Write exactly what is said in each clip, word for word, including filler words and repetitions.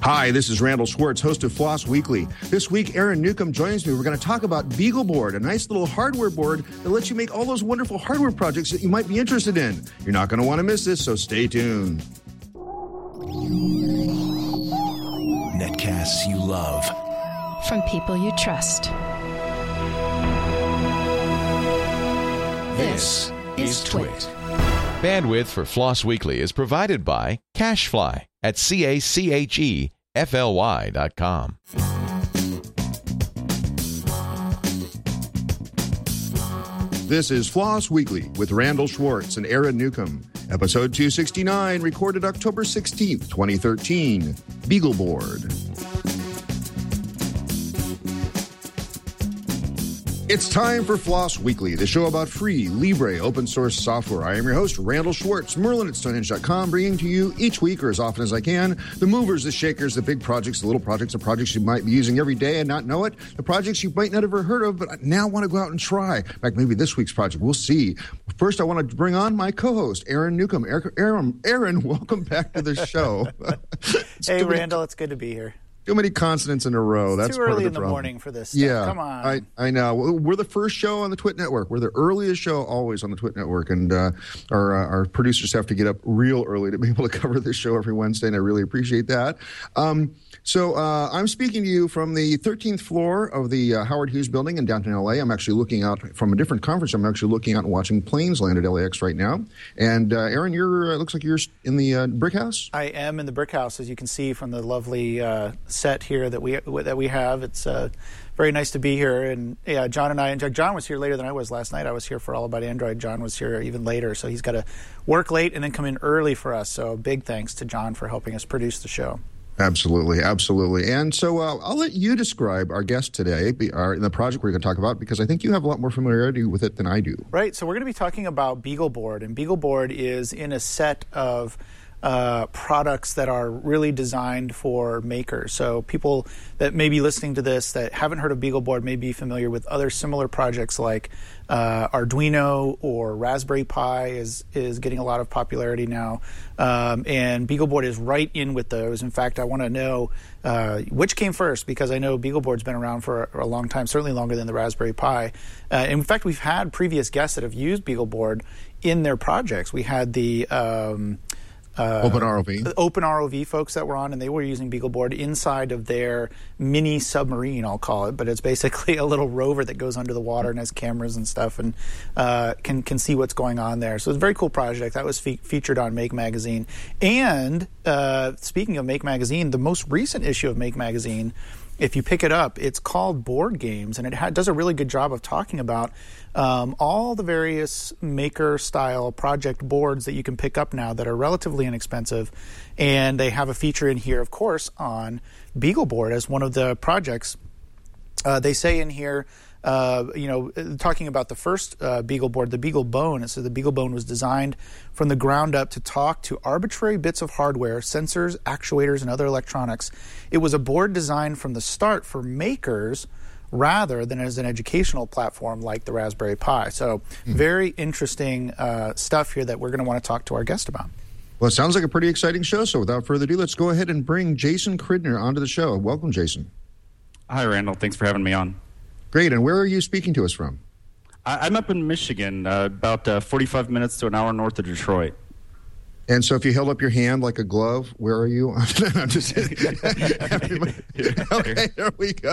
Hi, this is Randall Schwartz, host of Floss Weekly. This week, Aaron Newcomb joins me. We're going to talk about BeagleBoard, a nice little hardware board that lets you make all those wonderful hardware projects that you might be interested in. You're not going to want to miss this, so stay tuned. Netcasts you love. From people you trust. This is Twit. Bandwidth for Floss Weekly is provided by CacheFly at C A C H E F L Y dot com. This is Floss Weekly with Randall Schwartz and Aaron Newcomb. Episode two sixty-nine, recorded October sixteenth, twenty thirteen. BeagleBoard. It's time for Floss Weekly, the show about free, Libre, open source software. I am your host, Randall Schwartz, Merlin at Stonehenge dot com, bringing to you each week, or as often as I can, the movers, the shakers, the big projects, the little projects, the projects you might be using every day and not know it, the projects you might not have ever heard of, but now want to go out and try. In fact, maybe this week's project, we'll see. First, I want to bring on my co-host, Aaron Newcomb. Aaron, Aaron, welcome back to the show. Hey, Randall, it's good to be here. Too many consonants in a row. It's That's too early part of the in the problem. morning for this stuff. Yeah, Come on. I, I know. We're the first show on the Twit Network. We're the earliest show always on the Twit Network, and uh, our uh, our producers have to get up real early to be able to cover this show every Wednesday, and I really appreciate that. Um, so uh, I'm speaking to you from the thirteenth floor of the uh, Howard Hughes Building in downtown L A. I'm actually looking out from a different conference. I'm actually looking out and watching planes land at L A X right now. And uh, Aaron, you're uh, looks like you're in the uh, Brick House. I am in the Brick House, as you can see from the lovely uh, set here that we that we have. It's uh, very nice to be here. And yeah, John and I, and John was here later than I was last night. I was here for All About Android. John was here even later, so he's got to work late and then come in early for us. So big thanks to John for helping us produce the show. Absolutely, absolutely. And so uh, I'll let you describe our guest today, be, our, in the project we're going to talk about, because I think you have a lot more familiarity with it than I do. Right, so we're going to be talking about BeagleBoard. And BeagleBoard is in a set of Uh, products that are really designed for makers. So people that may be listening to this that haven't heard of BeagleBoard may be familiar with other similar projects like uh, Arduino or Raspberry Pi is is getting a lot of popularity now. Um, and BeagleBoard is right in with those. In fact, I want to know uh, which came first, because I know BeagleBoard's been around for a, a long time, certainly longer than the Raspberry Pi. Uh, in fact, we've had previous guests that have used BeagleBoard in their projects. We had the um, Uh, OpenROV. OpenROV folks that were on, and they were using BeagleBoard inside of their mini submarine, I'll call it, but it's basically a little rover that goes under the water and has cameras and stuff, and uh, can can see what's going on there. So it's a very cool project. That was fe- featured on Make Magazine. And uh, speaking of Make Magazine, the most recent issue of Make Magazine, if you pick it up, it's called Board Games, and it ha- does a really good job of talking about um, all the various maker-style project boards that you can pick up now that are relatively inexpensive. And they have a feature in here, of course, on BeagleBoard as one of the projects. Uh, they say in here, uh, you know, talking about the first uh, BeagleBoard, the BeagleBone. It says the BeagleBone was designed from the ground up to talk to arbitrary bits of hardware, sensors, actuators, and other electronics. It was a board designed from the start for makers rather than as an educational platform like the Raspberry Pi. So mm-hmm. very interesting uh, stuff here that we're going to want to talk to our guest about. Well, it sounds like a pretty exciting show. So without further ado, let's go ahead and bring Jason Cridner onto the show. Welcome, Jason. Hi, Randall. Thanks for having me on. Great. And where are you speaking to us from? I, I'm up in Michigan, uh, about uh, forty-five minutes to an hour north of Detroit. And so if you held up your hand like a glove, where are you? I'm just Everybody, okay, there we go.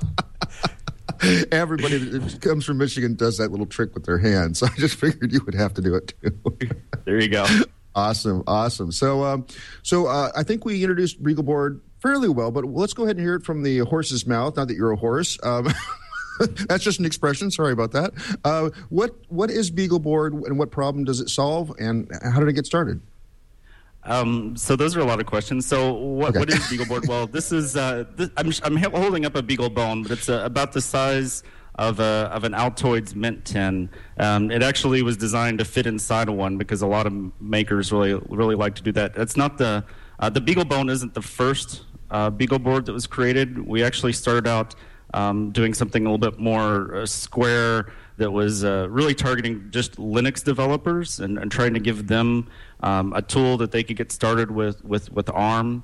Everybody that comes from Michigan does that little trick with their hands. So I just figured you would have to do it too. There you go. Awesome, awesome. So, um, so uh, I think we introduced BeagleBoard fairly well, but let's go ahead and hear it from the horse's mouth. Not that you're a horse. Um, that's just an expression. Sorry about that. Uh, what what is BeagleBoard, and what problem does it solve, and how did it get started? Um, so those are a lot of questions. So what, okay. what is BeagleBoard? Well, this is uh, this, I'm, I'm holding up a BeagleBone, but it's uh, about the size of a of an Altoids mint tin. Um, it actually was designed to fit inside of one because a lot of makers really really like to do that. It's not the uh, the BeagleBone isn't the first uh, BeagleBoard that was created. We actually started out um, doing something a little bit more uh, square that was uh, really targeting just Linux developers and, and trying to give them um, a tool that they could get started with with with ARM.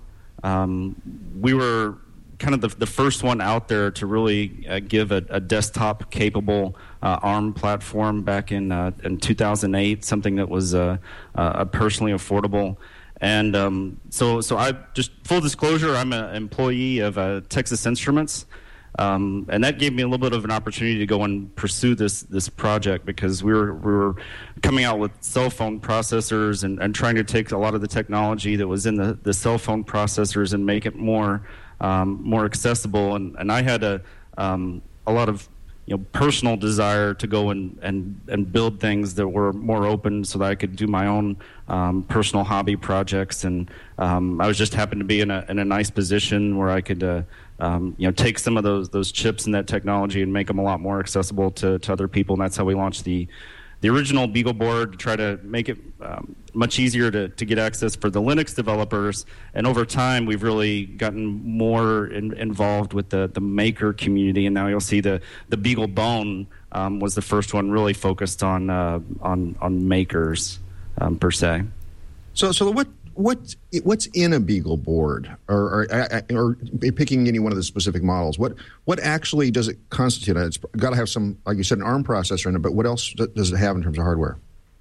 um, we were kind of the, the first one out there to really uh, give a, a desktop-capable uh, ARM platform back in uh, in two thousand eight, something that was uh, uh, personally affordable. And um, so, so I just full disclosure, I'm an employee of uh, Texas Instruments, um, and that gave me a little bit of an opportunity to go and pursue this this project because we were we were coming out with cell phone processors and, and trying to take a lot of the technology that was in the, the cell phone processors and make it more um, more accessible. And, and I had a um, a lot of you know, personal desire to go and, and, and build things that were more open so that I could do my own um, personal hobby projects. And um, I was just happened to be in a in a nice position where I could uh, um, you know take some of those those chips and that technology and make them a lot more accessible to, to other people. And that's how we launched the the original BeagleBoard to try to make it um, much easier to, to get access for the Linux developers. And over time, we've really gotten more in, involved with the, the maker community. And now you'll see the, the BeagleBone um, was the first one really focused on uh, on, on makers um, per se. So, so what what what's in a BeagleBoard, or, or or picking any one of the specific models? What what actually does it constitute? It's got to have some, like you said, an ARM processor in it. But what else does it have in terms of hardware?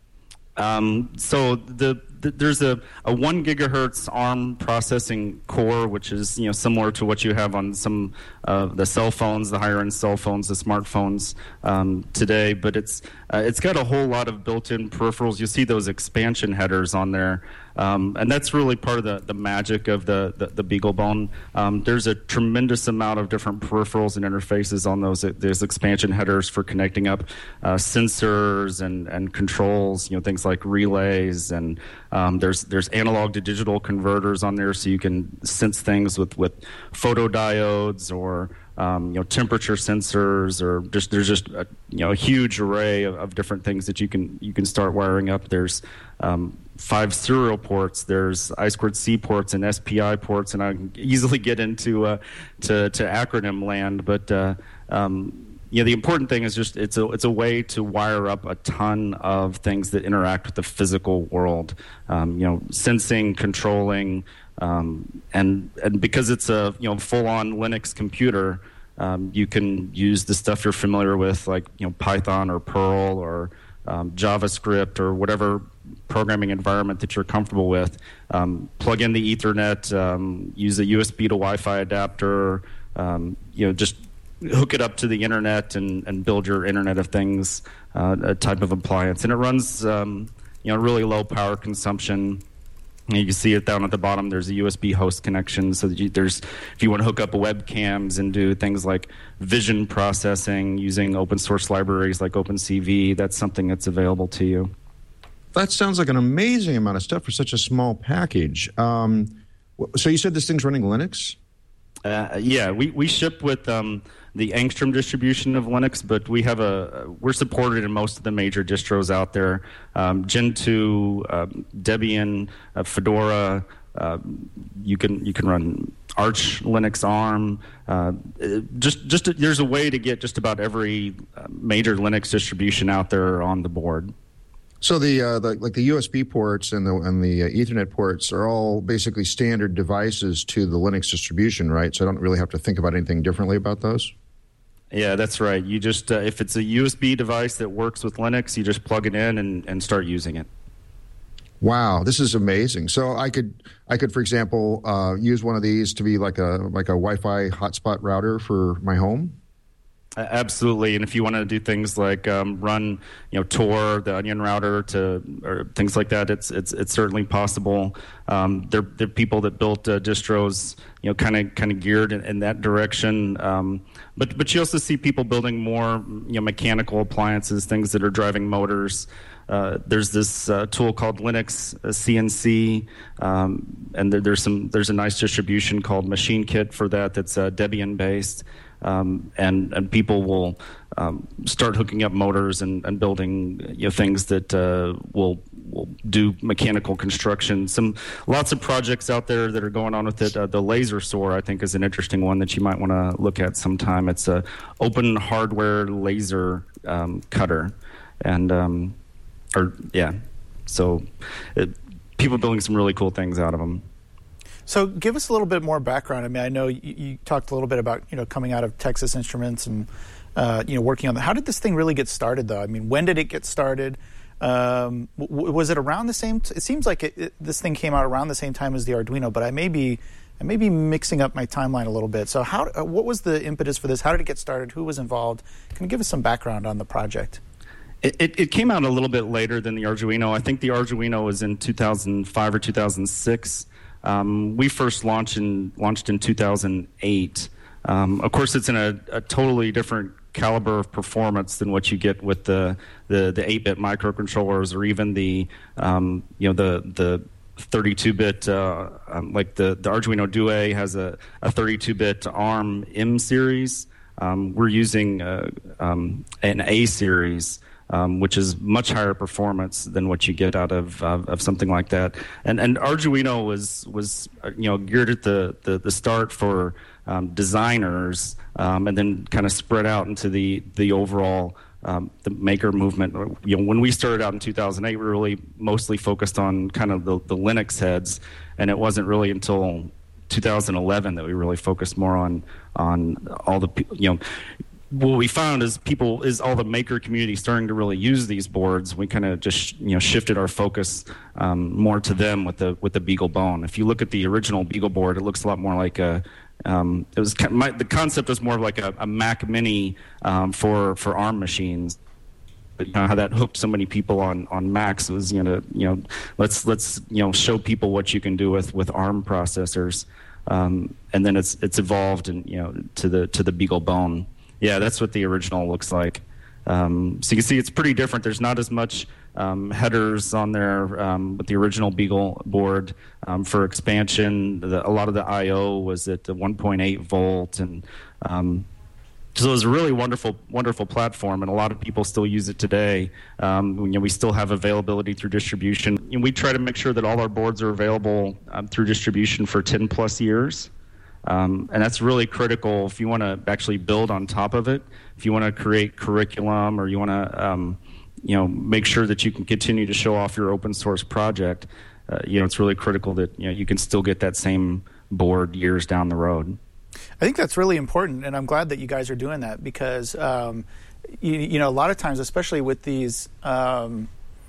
Um, so the, the there's a, a one gigahertz ARM processing core, which is you know similar to what you have on some of uh, the cell phones, the higher end cell phones, the smartphones um, today. But it's uh, it's got a whole lot of built-in peripherals. You see those expansion headers on there. Um, and that's really part of the, the magic of the, the, the BeagleBone. Um, there's a tremendous amount of different peripherals and interfaces on those. There's expansion headers for connecting up uh, sensors and, and controls, you know, things like relays. And um, there's there's analog to digital converters on there so you can sense things with, with photodiodes or Um, you know, temperature sensors, or just there's just a, you know a huge array of, of different things that you can you can start wiring up. There's um, five serial ports. There's I two C ports and S P I ports, and I can easily get into uh, to to acronym land. But uh, um, you know, the important thing is just it's a it's a way to wire up a ton of things that interact with the physical world. Um, you know, sensing, controlling. Um, and and because it's a you know full-on Linux computer, um, you can use the stuff you're familiar with, like you know Python or Perl or um, JavaScript or whatever programming environment that you're comfortable with. Um, plug in the Ethernet, um, use a U S B to Wi-Fi adapter. Um, you know, just hook it up to the internet and, and build your Internet of Things uh, type of appliance, and it runs um, you know really low power consumption. You can see it down at the bottom. There's a U S B host connection, so that you, there's if you want to hook up webcams and do things like vision processing using open source libraries like OpenCV, that's something that's available to you. That sounds like an amazing amount of stuff for such a small package. Um, so you said this thing's running Linux? Uh, yeah, we, we ship with um, the Angstrom distribution of Linux, but we have a we're supported in most of the major distros out there. Um, Gentoo, um, Debian, uh, Fedora. Uh, you can you can run Arch Linux, ARM. Uh, just just there's a way to get just about every uh, major Linux distribution out there on the board. So the, uh, the like the U S B ports and the and the uh, Ethernet ports are all basically standard devices to the Linux distribution, right? So I don't really have to think about anything differently about those. Yeah, that's right. You just uh, if it's a U S B device that works with Linux, you just plug it in and, and start using it. Wow, this is amazing. So I could I could, for example, uh, use one of these to be like a like a Wi-Fi hotspot router for my home. Absolutely, and if you want to do things like um, run, you know, Tor, the Onion router, to or things like that, it's it's it's certainly possible. Um, there there are people that built uh, distros, you know, kind of kind of geared in, in that direction. Um, but but you also see people building more, you know, mechanical appliances, things that are driving motors. Uh, there's this uh, tool called Linux uh, C N C, um, and there, there's some there's a nice distribution called MachineKit for that that's uh, Debian based. Um, and, and people will um, start hooking up motors and, and building you know, things that uh, will will do mechanical construction. Some lots of projects out there that are going on with it. Uh, the LaserSaw, I think, is an interesting one that you might want to look at sometime. It's a open hardware laser um, cutter, and um, or yeah, so it, people building some really cool things out of them. So give us a little bit more background. I mean, I know you, you talked a little bit about, you know, coming out of Texas Instruments and, uh, you know, working on that. How did this thing really get started, though? I mean, when did it get started? Um, w- was it around the same? T- it seems like it, it, this thing came out around the same time as the Arduino, but I may be, I may be mixing up my timeline a little bit. So how? Uh, what was the impetus for this? How did it get started? Who was involved? Can you give us some background on the project? It, it, it came out a little bit later than the Arduino. I think the Arduino was in two thousand five or two thousand six. Um, we first launched in launched in two thousand eight. Um, of course, it's in a, a totally different caliber of performance than what you get with the the, the eight-bit microcontrollers, or even the um, you know the the thirty-two bit uh, um, like the the Arduino Due has a, a thirty-two bit ARM M series. Um, we're using uh, um, an A series. Um, which is much higher performance than what you get out of of, of something like that. And and Arduino was was uh, you know geared at the the, the start for um, designers, um, and then kind of spread out into the the overall um, the maker movement. You know, when we started out in two thousand eight, we were really mostly focused on kind of the, the Linux heads, and it wasn't really until two thousand eleven that we really focused more on on all the you know. What we found is people is all the maker community starting to really use these boards. We kind of just you know shifted our focus um, more to them with the with the BeagleBone. If you look at the original BeagleBoard, it looks a lot more like a. Um, it was my, the concept was more of like a, a Mac Mini um, for for ARM machines. But you know, how that hooked so many people on on Macs was you know you know let's let's you know show people what you can do with with ARM processors, um, and then it's it's evolved and you know to the to the BeagleBone. Yeah, that's what the original looks like. Um, so you can see it's pretty different. There's not as much um, headers on there um, with the original Beagle board um, for expansion. The, a lot of the I O was at the one point eight volt, and um, so it was a really wonderful, wonderful platform. And a lot of people still use it today. Um, you know, we still have availability through distribution, and we try to make sure that all our boards are available um, through distribution for ten plus years. Um, and that's really critical if you want to actually build on top of it. If you want to create curriculum, or you want to, um, you know, make sure that you can continue to show off your open source project. Uh, you know, it's really critical that you know you can still get that same board years down the road. I think that's really important, and I'm glad that you guys are doing that because, um, you, you know, a lot of times, especially with these. Um,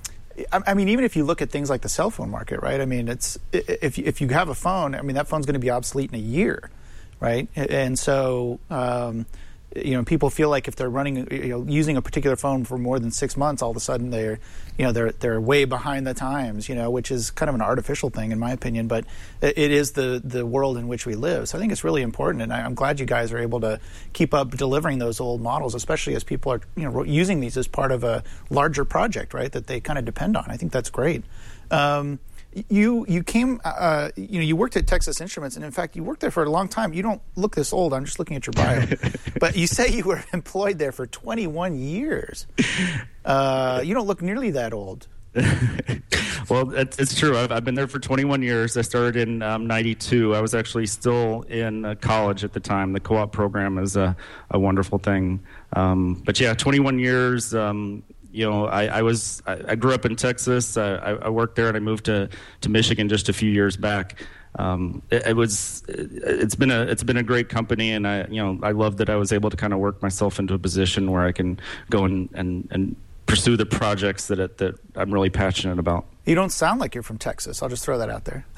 I mean, even if you look at things like the cell phone market, right? I mean, it's if if you have a phone, I mean, that phone's going to be obsolete in a year, right? And so, um, you know, people feel like if they're running, you know, using a particular phone for more than six months, all of a sudden they're, you know, they're they're way behind the times, you know, which is kind of an artificial thing, in my opinion. But it is the the world in which we live. So I think it's really important, and I'm glad you guys are able to keep up delivering those old models, especially as people are, you know, using these as part of a larger project, right? That they kind of depend on. I think that's great. Um, You you came uh, you know you worked at Texas Instruments, and in fact you worked there for a long time. You don't look this old. I'm just looking at your bio, but you say you were employed there for twenty-one years. Uh, you don't look nearly that old. Well, it's, it's true. I've, I've been there for twenty-one years. I started in um, ninety-two. I was actually still in uh, college at the time. The co-op program is a, a wonderful thing. Um, but yeah, twenty-one years. Um, You know, I, I was I, I grew up in Texas. I, I worked there, and I moved to, to Michigan just a few years back. Um, it, it was it, it's been a it's been a great company, and I you know I love that I was able to kind of work myself into a position where I can go and, and, and pursue the projects that it, that I'm really passionate about. You don't sound like you're from Texas. I'll just throw that out there.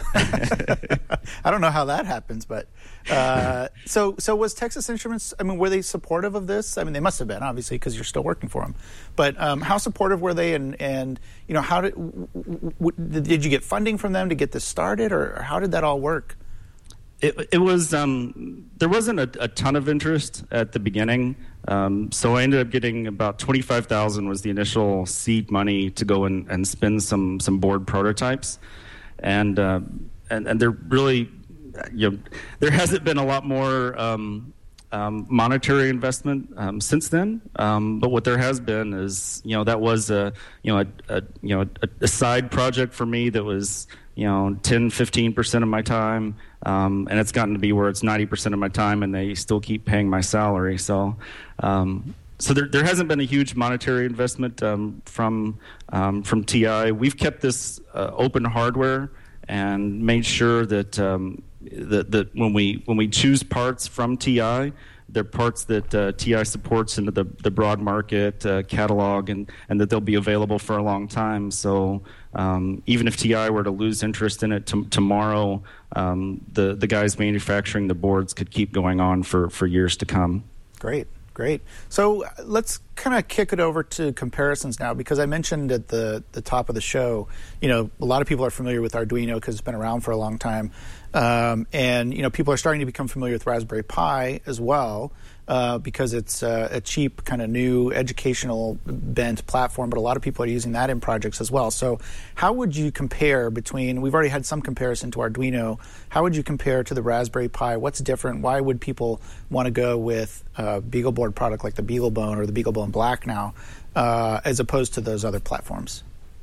I don't know how that happens, but uh, so so was Texas Instruments? I mean, were they supportive of this? I mean, they must have been, obviously, because you're still working for them. But um, how supportive were they? And, and you know, how did w- w- did you get funding from them to get this started, or how did that all work? It, it was um, there wasn't a, a ton of interest at the beginning, um, so I ended up getting about twenty-five thousand was the initial seed money to go and, and spin some some board prototypes, and uh, and and there really, you know, there hasn't been a lot more um, um, monetary investment um, since then. Um, but what there has been is, you know, that was a you know a, a you know a, a side project for me that was, you know, ten, fifteen percent of my time. Um, and it's gotten to be where it's ninety percent of my time, and they still keep paying my salary. So, um, so there, there hasn't been a huge monetary investment um, from um, from T I. We've kept this uh, open hardware and made sure that um, the, the when we when we choose parts from T I, they're parts that uh, T I supports into the, the broad market uh, catalog, and, and that they'll be available for a long time. So um, even if T I were to lose interest in it t- tomorrow, um, the, the guys manufacturing the boards could keep going on for, for years to come. Great. Great. So uh, let's kind of kick it over to comparisons now, because I mentioned at the, the top of the show, you know, a lot of people are familiar with Arduino because it's been around for a long time. Um, and, you know, people are starting to become familiar with Raspberry Pi as well, uh, because it's uh, a cheap, kind of new educational bent platform, but a lot of people are using that in projects as well. So how would you compare between, we've already had some comparison to Arduino, how would you compare to the Raspberry Pi? What's different? Why would people want to go with a BeagleBoard product like the BeagleBone or the BeagleBone Black now, uh, as opposed to those other platforms?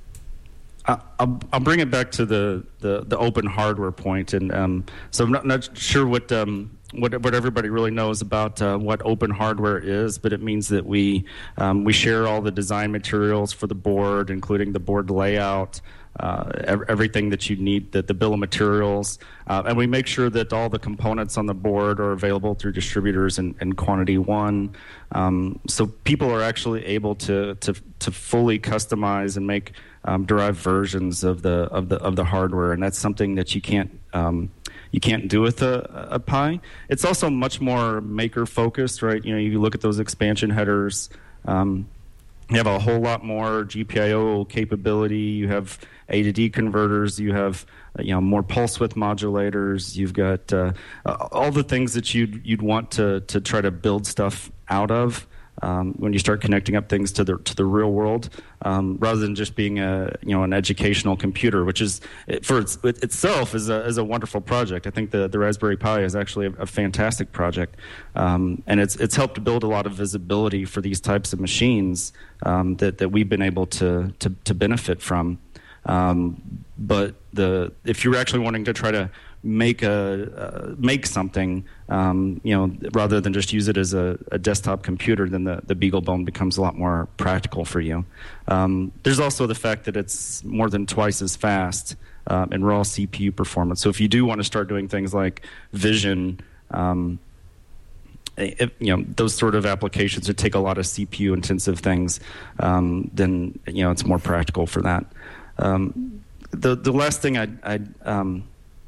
I'll, I'll bring it back to the, the, the open hardware point, and um, so I'm not, not sure what, um, what what everybody really knows about uh, what open hardware is, but it means that we um, we share all the design materials for the board, including the board layout, uh, ev- everything that you need, the, the bill of materials, uh, and we make sure that all the components on the board are available through distributors in, in quantity one. Um, so people are actually able to to to fully customize and make Um, derived versions of the of the of the hardware, and that's something that you can't um, you can't do with a, a Pi. It's also much more maker focused, right? You know, you look at those expansion headers. Um, you have a whole lot more G P I O capability. You have A to D converters. You have uh, you know more pulse width modulators. You've got uh, uh, all the things that you'd you'd want to to try to build stuff out of. Um, when you start connecting up things to the to the real world, um, rather than just being a you know an educational computer, which is for its, it itself is a is a wonderful project. I think the, the Raspberry Pi is actually a, a fantastic project, um, and it's it's helped to build a lot of visibility for these types of machines um, that that we've been able to to, to benefit from. Um, but the if you're actually wanting to try to make a uh, make something, um, you know, rather than just use it as a, a desktop computer, then the, the BeagleBone becomes a lot more practical for you. Um, there's also the fact that it's more than twice as fast um, in raw C P U performance. So if you do want to start doing things like vision, um, if, you know, those sort of applications that take a lot of C P U intensive things, um, then you know it's more practical for that. Um, the the last thing I I um,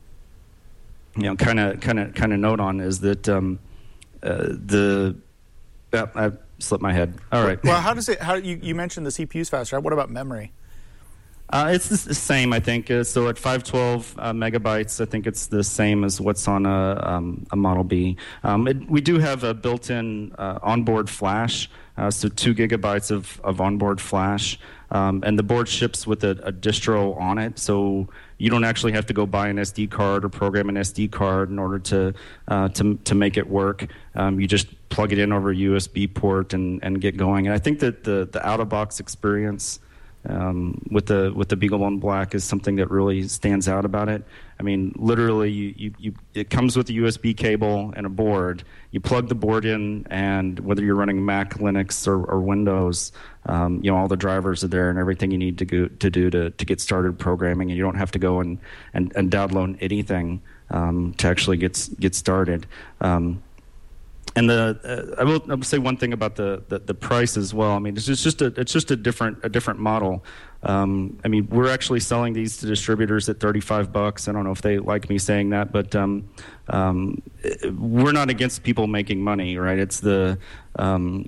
you know, kind of, kind of, kind of note on is that um, uh, the uh, I slipped my head. All right. Well, how does it? How you, you mentioned the C P U's faster? What about memory? Uh, it's the same, I think. Uh, so at five twelve uh, megabytes, I think it's the same as what's on a, um, a Model B. Um, it, we do have a built-in uh, onboard flash, uh, so two gigabytes of, of onboard flash, um, and the board ships with a, a distro on it, so you don't actually have to go buy an S D card or program an S D card in order to uh, to to make it work. Um, you just plug it in over a U S B port and, and get going. And I think that the, the out-of-box experience um, with the with the BeagleBone Black is something that really stands out about it. I mean, literally, you, you, you it comes with a U S B cable and a board. You plug the board in, and whether you're running Mac, Linux, or, or Windows, um, you know, all the drivers are there and everything you need to go, to do to, to get started programming, and you don't have to go and, and, and download anything um, to actually get get started. Um, And the uh, I will I will say one thing about the, the, the price as well. I mean, it's just, it's just a it's just a different a different model. Um, I mean, we're actually selling these to distributors at thirty-five bucks. I don't know if they like me saying that, but um, um, we're not against people making money, right? It's the um,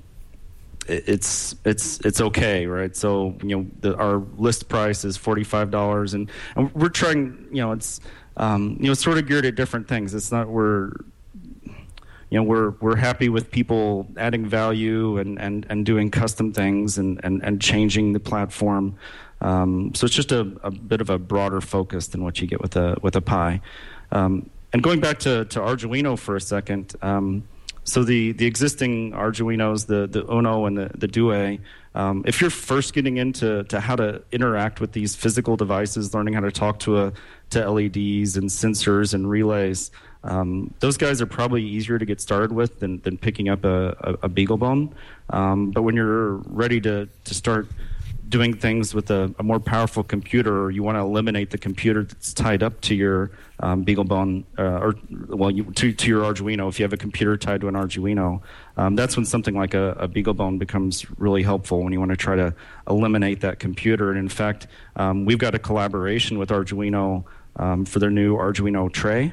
it's it's it's okay, right? So you know, the, our list price is forty-five dollars, and, and we're trying. You know, it's um, you know, sort of geared at different things. It's not we're You know, we're we're happy with people adding value and, and, and doing custom things and, and, and changing the platform. Um, so it's just a, a bit of a broader focus than what you get with a with a Pi. Um, and going back to, to Arduino for a second, um, so the, the existing Arduinos, the, the Uno and the, the Due, um, if you're first getting into to how to interact with these physical devices, learning how to talk to a to L E Ds and sensors and relays, Um, those guys are probably easier to get started with than, than picking up a, a, a BeagleBone. Um, but when you're ready to, to start doing things with a, a more powerful computer, or you want to eliminate the computer that's tied up to your um, BeagleBone, uh, or well, you, to, to your Arduino. If you have a computer tied to an Arduino, um, that's when something like a, a BeagleBone becomes really helpful when you want to try to eliminate that computer. And in fact, um, we've got a collaboration with Arduino um, for their new Arduino Tray.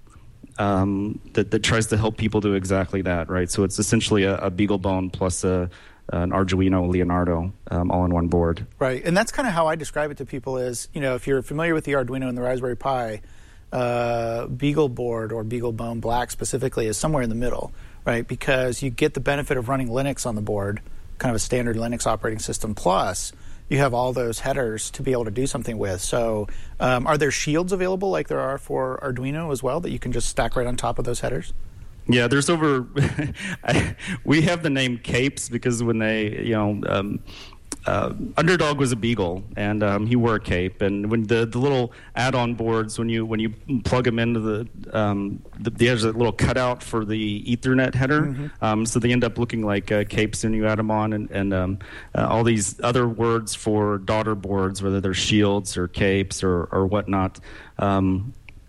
Um, that, that tries to help people do exactly that, right? So it's essentially a, a BeagleBone plus a, an Arduino Leonardo um, all in one board. Right, and that's kind of how I describe it to people is, you know, if you're familiar with the Arduino and the Raspberry Pi, uh, BeagleBoard or BeagleBone Black specifically is somewhere in the middle, right? Because you get the benefit of running Linux on the board, kind of a standard Linux operating system, plus you have all those headers to be able to do something with. So um, are there shields available like there are for Arduino as well that you can just stack right on top of those headers? Yeah, there's over, I, we have the name Capes because when they, you know, um, uh, Underdog was a Beagle, and um, he wore a cape. And when the, the little add-on boards, when you when you plug them into the, um, the there's a little cutout for the Ethernet header, mm-hmm. um, so they end up looking like uh, capes when you add them on, and, and um, uh, all these other words for daughter boards, whether they're shields or capes or or whatnot. Um,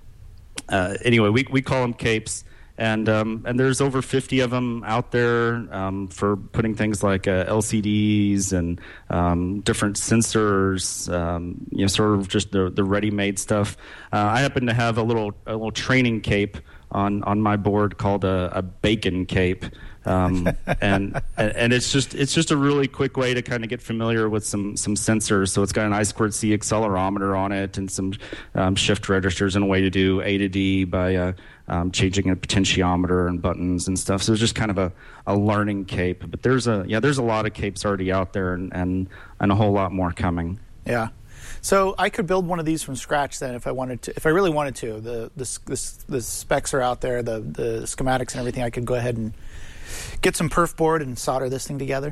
uh, anyway, we we call them capes. And um, and there's over fifty of them out there um, for putting things like uh, L C Ds and um, different sensors, um, you know, sort of just the, the ready-made stuff. Uh, I happen to have a little a little training cape on, on my board called a, a bacon cape, um, and and it's just it's just a really quick way to kind of get familiar with some some sensors. So it's got an I squared C accelerometer on it and some um, shift registers and a way to do A to D by uh, Um, changing a potentiometer and buttons and stuff. So it's just kind of a, a learning cape. But there's a yeah, there's a lot of capes already out there, and, and, and a whole lot more coming. Yeah. So I could build one of these from scratch then if I wanted to. If I really wanted to, the the the, the specs are out there, the the schematics and everything. I could go ahead and get some perf board and solder this thing together.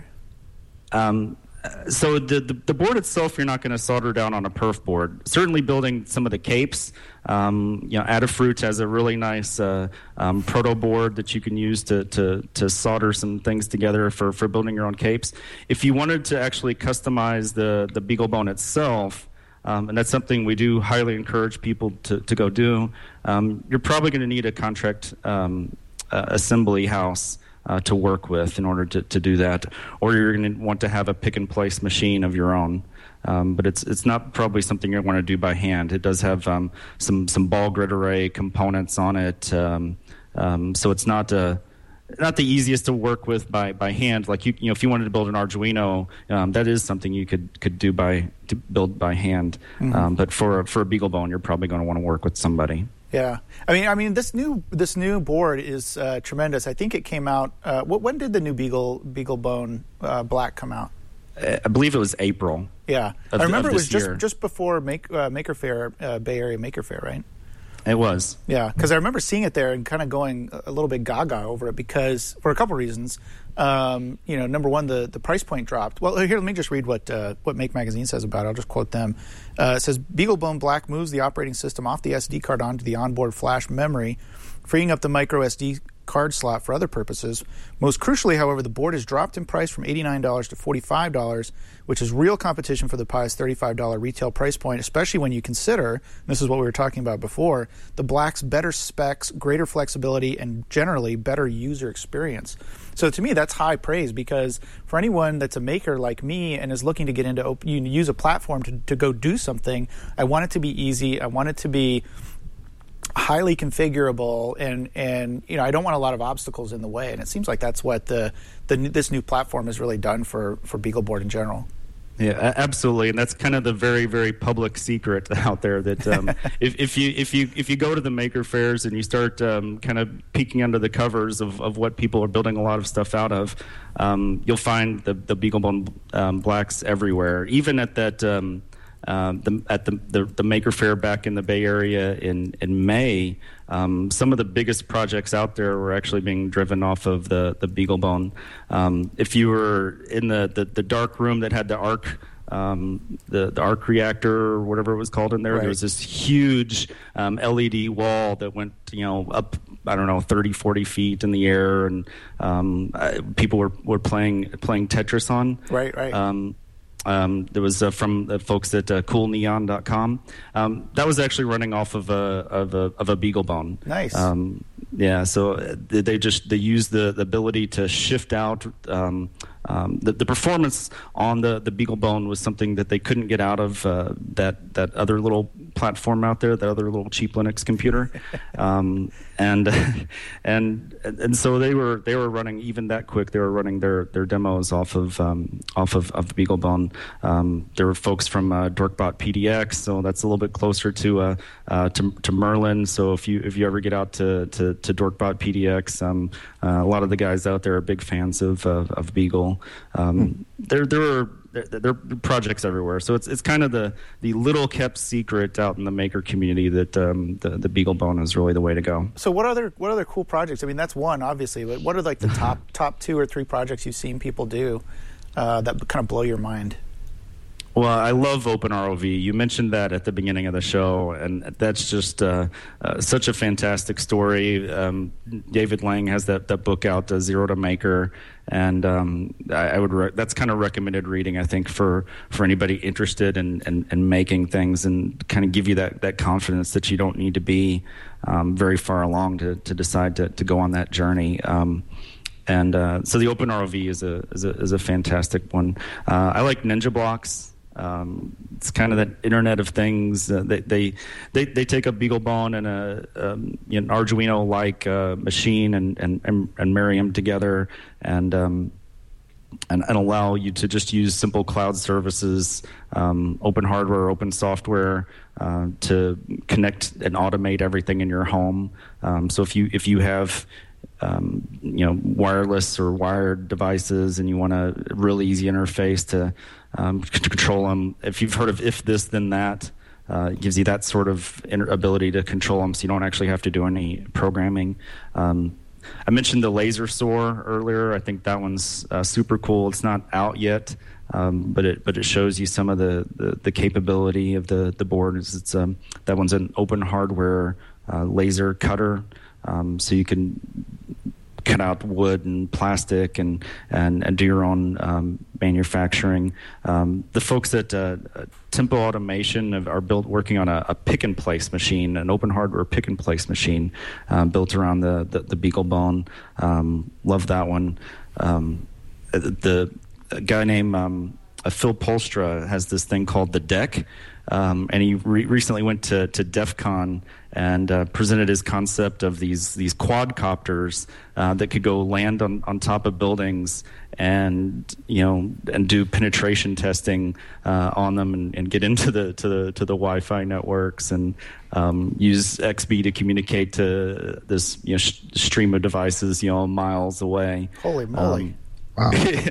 Um. So the, the the board itself, you're not going to solder down on a perf board. Certainly, building some of the capes. Um, you know, Adafruit has a really nice uh, um, proto board that you can use to, to to solder some things together for, for building your own capes. If you wanted to actually customize the the BeagleBone itself, um, and that's something we do highly encourage people to to go do. Um, you're probably going to need a contract um, uh, assembly house Uh, to work with in order to, to do that, or you're going to want to have a pick and place machine of your own. Um, but it's it's not probably something you want to do by hand. It does have um, some some ball grid array components on it, um, um, so it's not a not the easiest to work with by, by hand. Like you you know, if you wanted to build an Arduino, um, that is something you could, could do by to build by hand. Mm-hmm. Um, but for for a BeagleBone, you're probably going to want to work with somebody. Yeah, I mean, I mean, this new this new board is uh, tremendous. I think it came out. Uh, when did the new Beagle BeagleBone uh, Black come out? I believe it was April. Yeah, of, I remember it was year. just just before Make, uh, Maker Faire, uh, Bay Area Maker Faire, right? It was. Yeah, because I remember seeing it there and kind of going a little bit gaga over it because for a couple reasons. Um, you know, number one, the, the price point dropped. Well, here, let me just read what uh, what Make Magazine says about it. I'll just quote them. Uh, it says, BeagleBone Black moves the operating system off the S D card onto the onboard flash memory, freeing up the micro S D card slot for other purposes. Most crucially, however, the board has dropped in price from eighty-nine dollars to forty-five dollars, which is real competition for the Pi's thirty-five dollars retail price point, especially when you consider, and this is what we were talking about before, the Black's better specs, greater flexibility, and generally better user experience. So to me, that's high praise because for anyone that's a maker like me and is looking to get into open, you use a platform to, to go do something, I want it to be easy. I want it to be highly configurable, and and you know I don't want a lot of obstacles in the way. And it seems like that's what the the this new platform has really done for for BeagleBoard in general. Yeah, absolutely, and that's kind of the very, very public secret out there. That um, if, if you if you if you go to the maker fairs and you start um, kind of peeking under the covers of, of what people are building a lot of stuff out of, um, you'll find the the BeagleBone um, Blacks everywhere. Even at that um, um, the, at the, the the Maker Faire back in the Bay Area in in May, um, some of the biggest projects out there were actually being driven off of the the BeagleBone. Um, if you were in the, the, the dark room that had the arc um, the the arc reactor or whatever it was called in there, right. There was this huge um, L E D wall that went you know up I don't know thirty, forty feet in the air, and um, uh, people were, were playing playing Tetris on. Right, right. Um, um, there was uh, from the folks at uh, cool neon dot com. Um, that was actually running off of a of a of a BeagleBone. Nice. Um, yeah, so they just they use the, the ability to shift out. Um, um, the, the performance on the, the BeagleBone was something that they couldn't get out of uh, that that other little platform out there, that other little cheap Linux computer, um, and and and so they were they were running even that quick. They were running their, their demos off of um, off of, of the BeagleBone. Um, there were folks from uh, Dorkbot P D X, so that's a little bit closer to uh, uh, to, to Merlin. So if you if you ever get out to to, to Dorkbot P D X, um, uh, a lot of the guys out there are big fans of of, of Beagle. Um, hmm. There there are there, there are projects everywhere, so it's it's kind of the, the little kept secret out in the maker community that um, the the BeagleBone is really the way to go. So what other what other cool projects? I mean, that's one obviously, but what are like the top top two or three projects you've seen people do uh, that kind of blow your mind? Well, I love OpenROV. You mentioned that at the beginning of the show, and that's just uh, uh, such a fantastic story. Um, David Lang has that, that book out, uh, Zero to Maker, and um, I, I would re- that's kind of recommended reading, I think, for, for anybody interested in, in, in making things, and kind of give you that, that confidence that you don't need to be um, very far along to, to decide to, to go on that journey. Um, and uh, so the OpenROV is a is a, is a fantastic one. Uh, I like NinjaBlocks. Um, it's kind of that Internet of Things. Uh, they, they they they take a BeagleBone and a um, you know, Arduino-like uh, machine and, and and and marry them together and um, and and allow you to just use simple cloud services, um, open hardware, open software uh, to connect and automate everything in your home. Um, so if you if you have Um, you know, wireless or wired devices, and you want a really easy interface to, um, to control them. If you've heard of If This Then That, uh, it gives you that sort of inter- ability to control them, so you don't actually have to do any programming. Um, I mentioned the LaserSor earlier. I think that one's uh, super cool. It's not out yet, um, but it but it shows you some of the, the, the capability of the the board. It's, it's um, that one's an open hardware uh, laser cutter. Um, so you can cut out wood and plastic and, and, and do your own um, manufacturing. Um, the folks at uh, Tempo Automation have, are built working on a, a pick-and-place machine, an open hardware pick-and-place machine um, built around the, the, the BeagleBone. Um, love that one. Um, the a guy named um, uh, Phil Polstra has this thing called the Deck, um, and he re- recently went to, to DEF CON and uh, presented his concept of these these quadcopters uh, that could go land on, on top of buildings and you know and do penetration testing uh, on them and, and get into the to the to the Wi-Fi networks and um, use X B to communicate to this you know sh- stream of devices you know miles away. Holy moly! Um, Wow.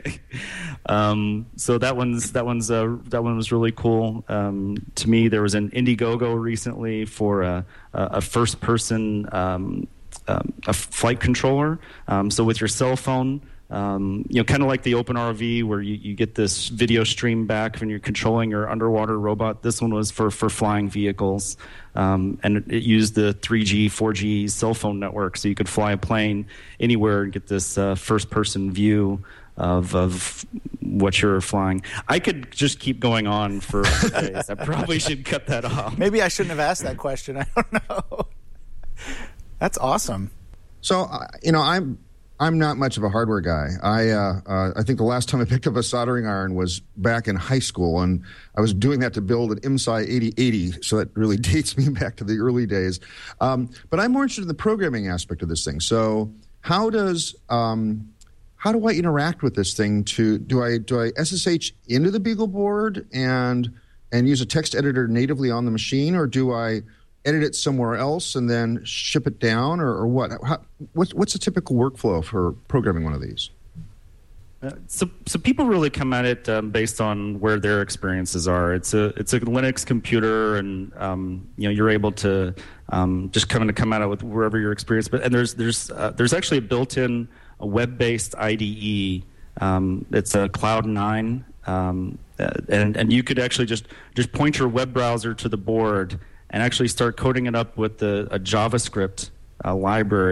um, so that one's that one's uh, that one was really cool um, to me. There was an Indiegogo recently for a, a first-person um, um, a flight controller. Um, so with your cell phone, um, you know, kind of like the OpenROV, where you, you get this video stream back when you're controlling your underwater robot. This one was for for flying vehicles. Um, and it, it used the three G, four G cell phone network, so you could fly a plane anywhere and get this uh, first-person view of of what you're flying. I could just keep going on for days. I probably should cut that off. Maybe I shouldn't have asked that question. I don't know. That's awesome. So, uh, you know, I'm I'm not much of a hardware guy. I uh, uh, I think the last time I picked up a soldering iron was back in high school, and I was doing that to build an M S I eighty eighty, so that really dates me back to the early days. Um, but I'm more interested in the programming aspect of this thing. So how does um, how do I interact with this thing? To do I do I S S H into the Beagle board and and use a text editor natively on the machine, or do I edit it somewhere else and then ship it down, or, or what? How, what's what's a typical workflow for programming one of these? Uh, so, so people really come at it um, based on where their experiences are. It's a it's a Linux computer, and um, you know you're able to um, just come to come at it with wherever your experience. But and there's there's uh, there's actually a built-in a web-based I D E. Um, it's a Cloud nine, um, and and you could actually just just point your web browser to the board and actually start coding it up with the, a JavaScript uh, library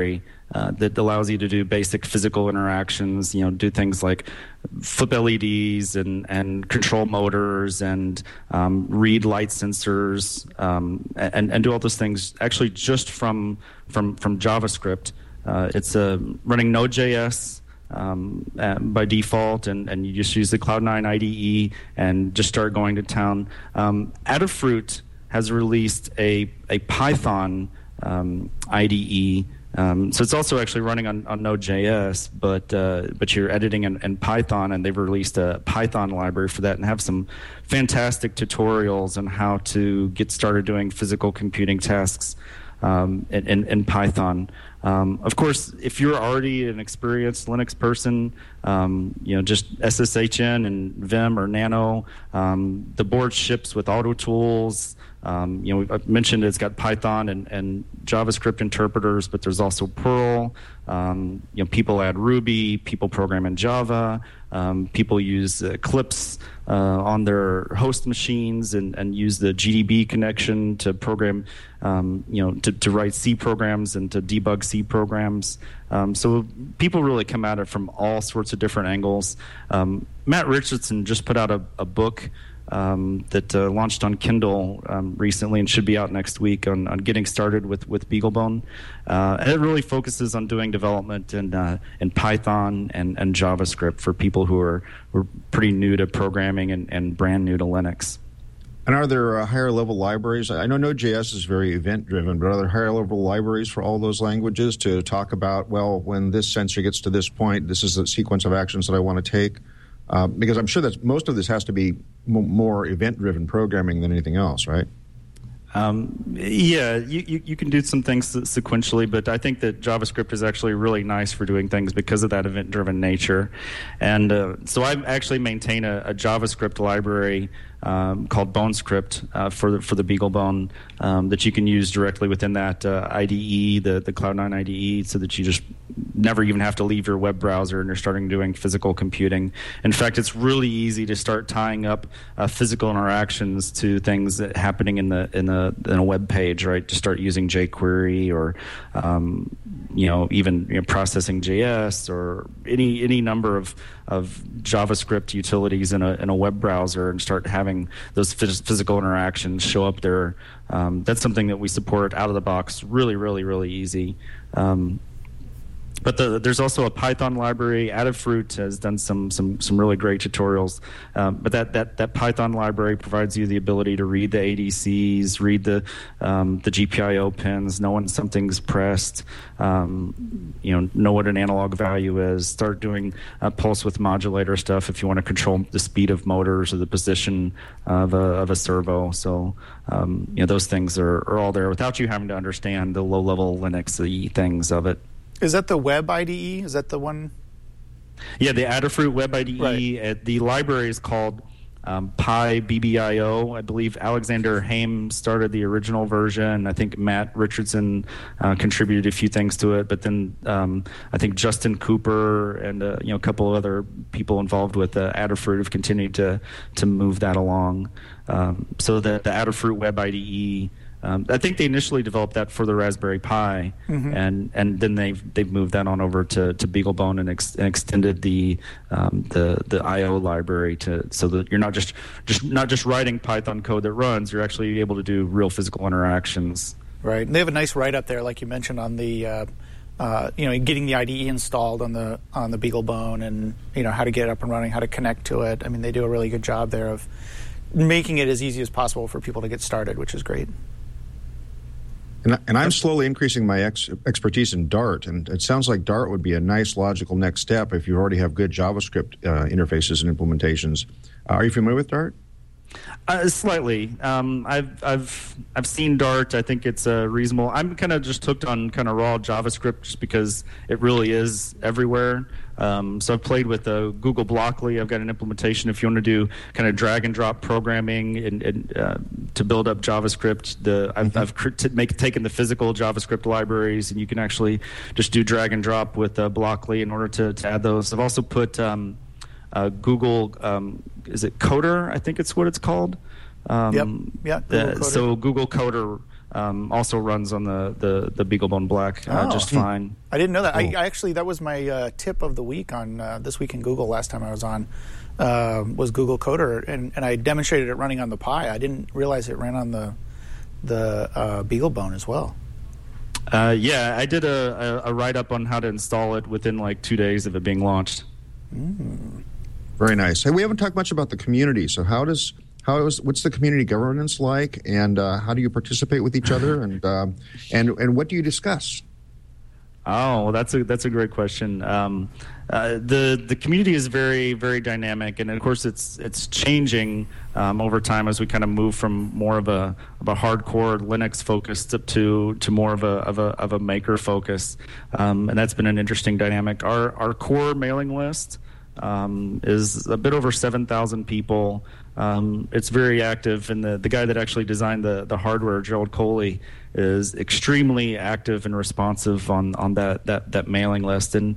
uh, that allows you to do basic physical interactions, you know, do things like flip L E Ds and, and control motors and um, read light sensors um, and, and do all those things actually just from from, from JavaScript. Uh, it's uh, running Node.js um, uh, by default, and, and you just use the Cloud nine I D E and just start going to town. Um, Adafruit has released a, a Python um, I D E. Um, so it's also actually running on, on Node.js, but uh, but you're editing in, in Python, and they've released a Python library for that and have some fantastic tutorials on how to get started doing physical computing tasks um, in, in, in Python. Um, of course, if you're already an experienced Linux person, um, you know, just S S H N and Vim or Nano, um, the board ships with auto tools. Um, you know, I've mentioned it's got Python and, and JavaScript interpreters, but there's also Perl. Um, you know, people add Ruby, people program in Java, um, people use Eclipse uh, on their host machines and, and use the G D B connection to program, um, you know, to, to write C programs and to debug C programs. Um, so people really come at it from all sorts of different angles. Um, Matt Richardson just put out a, a book Um, that uh, launched on Kindle um, recently and should be out next week on, on getting started with, with BeagleBone. Uh, and it really focuses on doing development in, uh, in Python and, and JavaScript for people who are, who are pretty new to programming and, and brand new to Linux. And are there uh, higher-level libraries? I know Node.js is very event-driven, but are there higher-level libraries for all those languages to talk about, well, when this sensor gets to this point, this is the sequence of actions that I want to take? Uh, because I'm sure that most of this has to be m- more event-driven programming than anything else, right? Um, yeah, you, you, you can do some things sequentially, but I think that JavaScript is actually really nice for doing things because of that event-driven nature. And uh, so I actually maintain a, a JavaScript library um, called BoneScript uh, for the for the BeagleBone um, that you can use directly within that uh, I D E, the the Cloud nine I D E, so that you just never even have to leave your web browser and you're starting doing physical computing. In fact, it's really easy to start tying up uh, physical interactions to things that happening in the in a in a web page, right? To start using jQuery or um, you know even you know, processing J S or any any number of of JavaScript utilities in a in a web browser and start having those phys- physical interactions show up there. Um, that's something that we support out of the box, really, really, really easy. Um, But the, there's also a Python library. Adafruit has done some some some really great tutorials. Um, but that, that, that Python library provides you the ability to read the A D Cs, read the um, the G P I O pins, know when something's pressed, um, you know, know what an analog value is. Start doing uh, pulse width modulator stuff if you want to control the speed of motors or the position of a of a servo. So um, you know those things are, are all there without you having to understand the low level Linux-y things of it. Is that the web I D E? Is that the one? Yeah, the Adafruit web I D E. Right. Uh, the library is called um, PyBBIO. I believe Alexander Haim started the original version. I think Matt Richardson uh, contributed a few things to it. But then um, I think Justin Cooper and uh, you know a couple of other people involved with uh, Adafruit have continued to to move that along. Um, so the, the Adafruit web I D E. Um, I think they initially developed that for the Raspberry Pi, mm-hmm. and, and then they've they've moved that on over to, to BeagleBone and, ex, and extended the um, the the I O library to so that you're not just just not just writing Python code that runs. You're actually able to do real physical interactions. Right, and they have a nice write up there, like you mentioned, on the uh, uh, you know getting the I D E installed on the on the BeagleBone, and you know how to get it up and running, how to connect to it. I mean, they do a really good job there of making it as easy as possible for people to get started, which is great. And, and I'm slowly increasing my ex, expertise in Dart, and it sounds like Dart would be a nice, logical next step if you already have good JavaScript uh, interfaces and implementations. Uh, are you familiar with Dart? Uh, slightly. Um, I've I've I've seen Dart. I think it's uh, reasonable. I'm kind of just hooked on kind of raw JavaScript just because it really is everywhere. Um, so I've played with uh, Google Blockly. I've got an implementation if you want to do kind of drag and drop programming and, and uh, to build up JavaScript. The I've, mm-hmm. I've cr- t- make, taken the physical JavaScript libraries, and you can actually just do drag and drop with uh, Blockly in order to, to add those. I've also put um, uh, Google, um, is it Coder? I think it's what it's called. Um, yep. Yeah. Google uh, Coder. So Google Coder um, also runs on the, the, the BeagleBone Black uh, Oh. just fine. I didn't know that. I, I actually that was my uh, tip of the week on uh, This Week in Google last time I was on. Uh, was Google Coder, and, and I demonstrated it running on the Pi. I didn't realize it ran on the the uh, BeagleBone as well. Uh, yeah, I did a, a, a write-up on how to install it within like two days of it being launched. Mm. Very nice. Hey, we haven't talked much about the community. So how does how is what's the community governance like, and uh, how do you participate with each other, and uh, and and what do you discuss? Oh, well, that's a that's a great question. Um, uh, the the community is very very dynamic, and of course it's it's changing um, over time as we kind of move from more of a of a hardcore Linux focus to to, to more of a of a of a maker focus, um, and that's been an interesting dynamic. Our our core mailing list um, is a bit over seven thousand people. Um, it's very active, and the, the guy that actually designed the, the hardware, Gerald Coley, is extremely active and responsive on, on that, that, that mailing list, and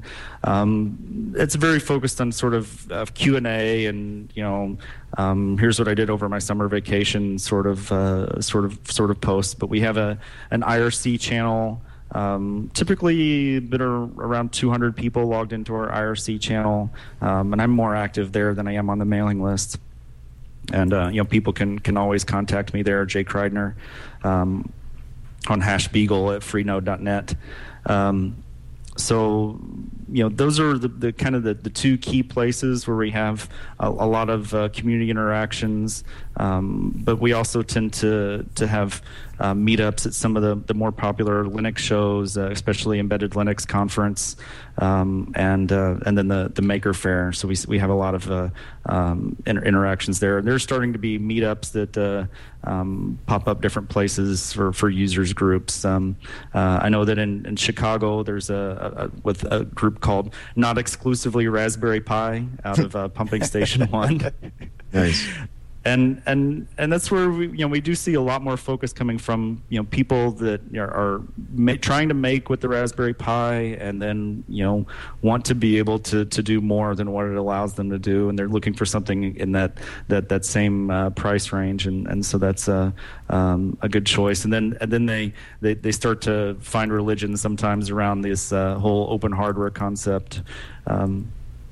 um, it's very focused on sort of, of Q and A, and you know, um, here's what I did over my summer vacation, sort of uh, sort of sort of posts. But we have a an I R C channel. Um, typically, been around two hundred people logged into our I R C channel, um, and I'm more active there than I am on the mailing list. And uh, you know, people can can always contact me there, Jay Kreidner, um, on hashbeagle at freenode dot net. Um, so, you know, those are the, the kind of the, the two key places where we have a, a lot of uh, community interactions. Um, but we also tend to to have uh, meetups at some of the, the more popular Linux shows, uh, especially Embedded Linux Conference, um, and uh, and then the, the Maker Fair. So we we have a lot of uh, um, inter- interactions there. There's starting to be meetups that uh, um, pop up different places for, for users groups. Um, uh, I know that in, in Chicago there's a, a with a group called Not Exclusively Raspberry Pi out of uh, Pumping Station One. Nice. And and and that's where we you know we do see a lot more focus coming from you know people that are, are ma- trying to make with the Raspberry Pi, and then you know want to be able to, to do more than what it allows them to do, and they're looking for something in that that that same uh, price range, and, and so that's a um, a good choice. And then and then they, they, they start to find religion sometimes around this uh, whole open hardware concept. Um,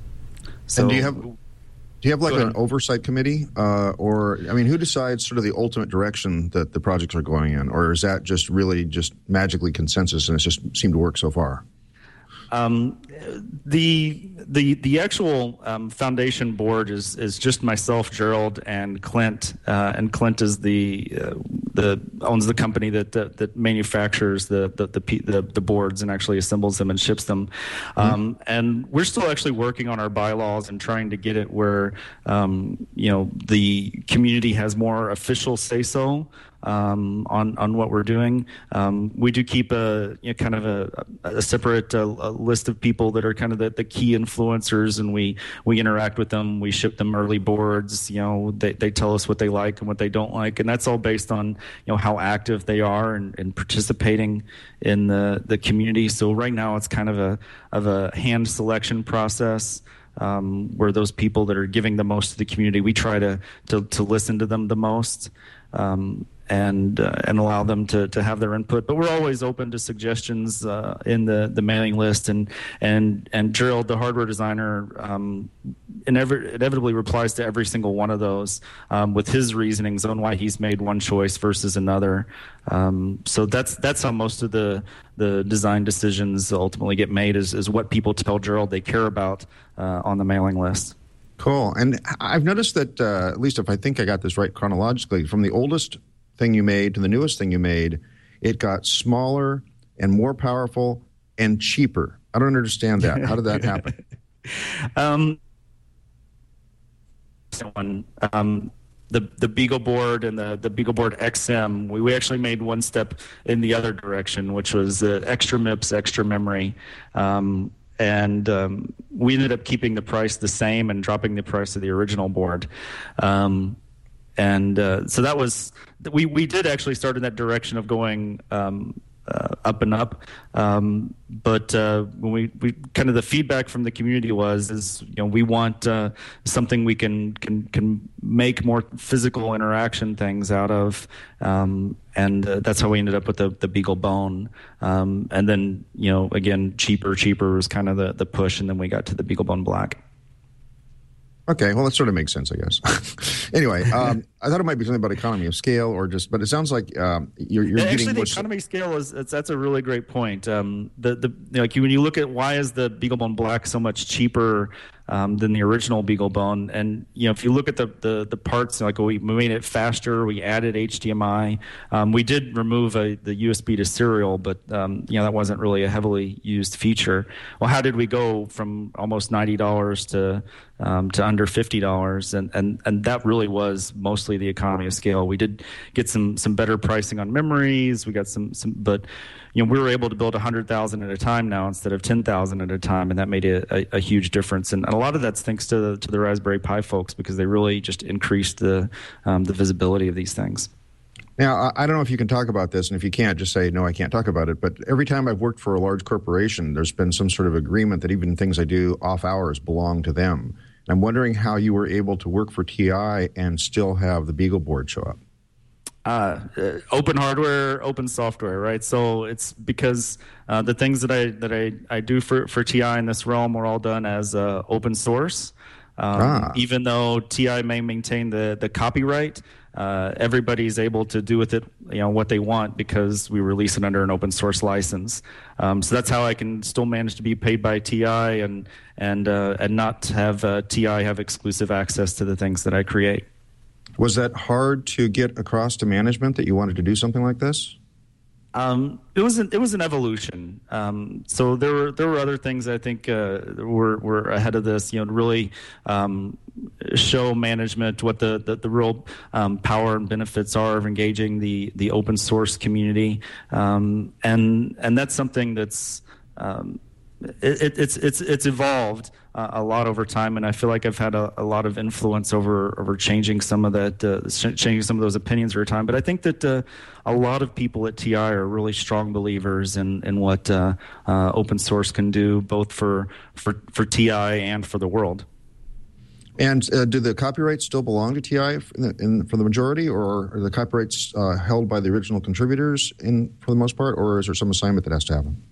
so, and do you have Do you have like Go an ahead. oversight committee, uh, or I mean, who decides sort of the ultimate direction that the projects are going in, or is that just really just magically consensus and it's just seemed to work so far? Um, the the the actual um, foundation board is is just myself, Gerald, and Clint. Uh, and Clint is the uh, the owns the company that that, that manufactures the the, the the the boards and actually assembles them and ships them. Um, mm-hmm. And we're still actually working on our bylaws and trying to get it where um, you know the community has more official say so. Um, on on what we're doing, um, we do keep a you know, kind of a, a separate uh, a list of people that are kind of the, the key influencers, and we, we interact with them. We ship them early boards. You know, they they tell us what they like and what they don't like, and that's all based on you know how active they are and, and participating in the, the community. So right now it's kind of a of a hand selection process. Um, where those people that are giving the most to the community, we try to to, to listen to them the most. Um, and uh, and allow them to, to have their input, but we're always open to suggestions uh, in the, the mailing list, and and and Gerald, the hardware designer, um, inev- inevitably replies to every single one of those um, with his reasonings on why he's made one choice versus another. Um, so that's that's how most of the the design decisions ultimately get made, is is what people tell Gerald they care about uh, on the mailing list. Cool. And I've noticed that, uh, at least if I think I got this right chronologically, from the oldest thing you made to the newest thing you made, it got smaller and more powerful and cheaper. I don't understand that. How did that happen? um, um, the the BeagleBoard and the the BeagleBoard X M, we, we actually made one step in the other direction, which was uh, extra M I P S, extra memory. Um, And um, we ended up keeping the price the same and dropping the price of the original board. Um, and uh, so that was, we, we did actually start in that direction of going um, uh, up and up. Um, but uh, when we, we kind of the feedback from the community was is you know we want uh, something we can can can make more physical interaction things out of, um, and uh, that's how we ended up with the the Beagle Bone. Um, and then you know again cheaper cheaper was kind of the the push, and then we got to the Beagle Bone Black. Okay, well, that sort of makes sense, I guess. Anyway, um, I thought it might be something about economy of scale, or just, but it sounds like um, you're, you're Actually, getting the economy of scale is it's, that's a really great point. Um, the the like when you look at why is the BeagleBone Black so much cheaper um, than the original BeagleBone, and you know if you look at the the, the parts, like we made it faster, we added H D M I, um, we did remove a, the U S B to serial, but um, you know that wasn't really a heavily used feature. Well, how did we go from almost ninety dollars to um, to under fifty dollars, and and and that really was mostly the economy of scale. We did get some some better pricing on memories. We got some some, but you know we were able to build a hundred thousand at a time now instead of ten thousand at a time, and that made a, a, a huge difference. And, and a lot of that's thanks to the, to the Raspberry Pi folks because they really just increased the um, the visibility of these things. Now, I don't know if you can talk about this, and if you can't, just say, no, I can't talk about it. But every time I've worked for a large corporation, there's been some sort of agreement that even things I do off hours belong to them. I'm wondering how you were able to work for T I and still have the Beagle board show up. Uh, uh, open hardware, open software, right? So it's because uh, the things that I that I, I do for, for T I in this realm are all done as uh, open source. Um, ah. Even though T I may maintain the, the copyright, uh, everybody's able to do with it, you know, what they want because we release it under an open source license. Um, so that's how I can still manage to be paid by T I and and uh, and not have uh, T I have exclusive access to the things that I create. Was that hard to get across to management that you wanted to do something like this? Um, it was an, it was an evolution. Um, so there were there were other things I think uh, were were ahead of this. You know, to really um, show management what the the, the real um, power and benefits are of engaging the the open source community, um, and and that's something that's um, it, it, it's it's it's evolved uh, a lot over time, and I feel like I've had a, a lot of influence over over changing some of that, uh, changing some of those opinions over time. But I think that uh, a lot of people at T I are really strong believers in in what uh, uh, open source can do, both for for for T I and for the world. And uh, do the copyrights still belong to T I in the, in, for the majority, or are the copyrights uh, held by the original contributors in for the most part, or is there some assignment that has to happen?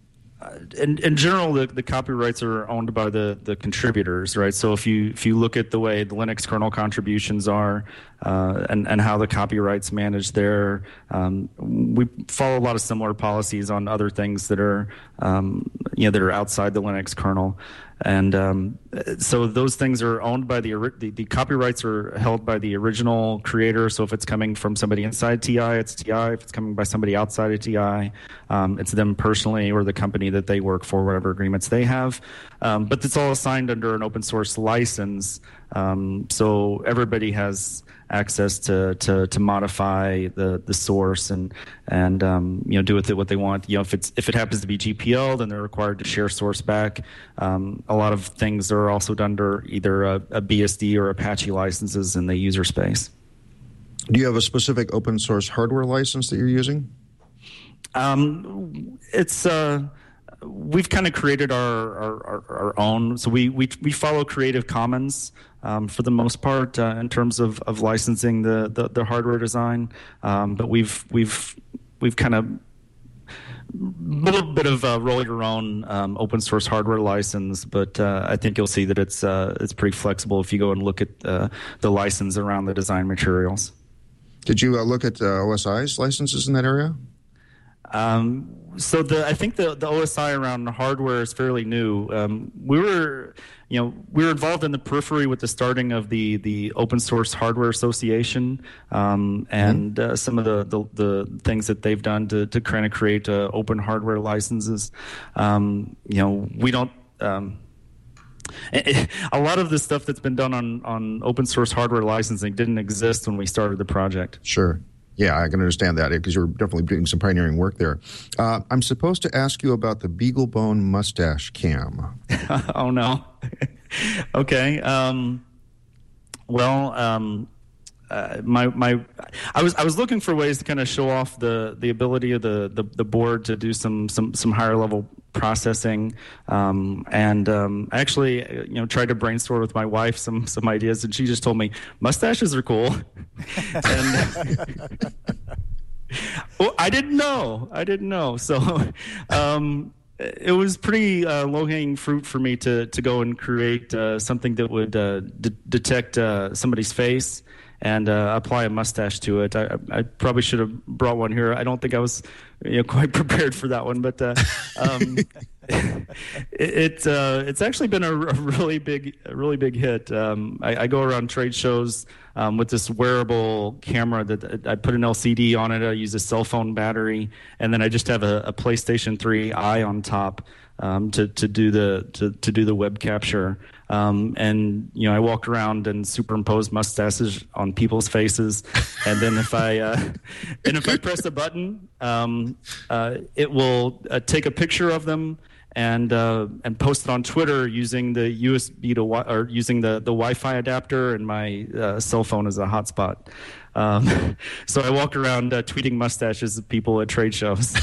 In, in general, the, the copyrights are owned by the, the contributors, right? So if you if you look at the way the Linux kernel contributions are uh, and, and how the copyrights manage there, um, we follow a lot of similar policies on other things that are um, you know that are outside the Linux kernel. And um, so those things are owned by the, the the copyrights are held by the original creator. So if it's coming from somebody inside T I, it's T I. If it's coming by somebody outside of T I, um, it's them personally or the company that they work for, whatever agreements they have. Um, but it's all assigned under an open source license. Um, so everybody has access to, to, to modify the, the source and and um, you know do with it what they want. You know if it's if it happens to be G P L, then they're required to share source back. Um, a lot of things are also done under either a, a B S D or Apache licenses in the user space. Do you have a specific open source hardware license that you're using? Um, it's uh, we've kind of created our, our, our own. So we, we we follow Creative Commons um, for the most part uh, in terms of, of licensing the, the, the hardware design. Um, but we've we've we've kind of a little bit of uh, roll your own um, open source hardware license, but uh, I think you'll see that it's uh, it's pretty flexible if you go and look at uh, the license around the design materials. Did you uh, look at uh, O S I's licenses in that area? Um, so the I think the, the O S I around hardware is fairly new. Um, we were, you know, we were involved in the periphery with the starting of the, the Open Source Hardware Association um, and uh, some of the, the, the things that they've done to, to kind of create uh, open hardware licenses. Um, you know, we don't. Um, a lot of the stuff that's been done on, on open source hardware licensing didn't exist when we started the project. Sure. Yeah, I can understand that because you're definitely doing some pioneering work there. Uh, I'm supposed to ask you about the BeagleBone mustache cam. Oh, no. Okay. Um, well, um, uh, my my I was I was looking for ways to kind of show off the the ability of the, the, the board to do some some some higher level processing, um, and um, I actually you know tried to brainstorm with my wife some some ideas, and she just told me mustaches are cool. and well, I didn't know. I didn't know. So um, it was pretty uh, low-hanging fruit for me to to go and create uh, something that would uh, d- detect uh, somebody's face and uh, apply a mustache to it. I, I probably should have brought one here. I don't think I was you know, quite prepared for that one, but uh, um, it, it uh, it's actually been a, a really big, a really big hit. Um, I, I go around trade shows um, with this wearable camera that I put an L C D on it. I use a cell phone battery, and then I just have a, a PlayStation three eye on top um, to to do the to, to do the web capture. Um, and you know, I walk around and superimpose mustaches on people's faces, and then if I uh, and if I press a button, um, uh, it will uh, take a picture of them and uh, and post it on Twitter using the U S B to wi- or using the, the Wi-Fi adapter and my uh, cell phone as a hotspot. Um, so I walk around uh, tweeting mustaches at people at trade shows.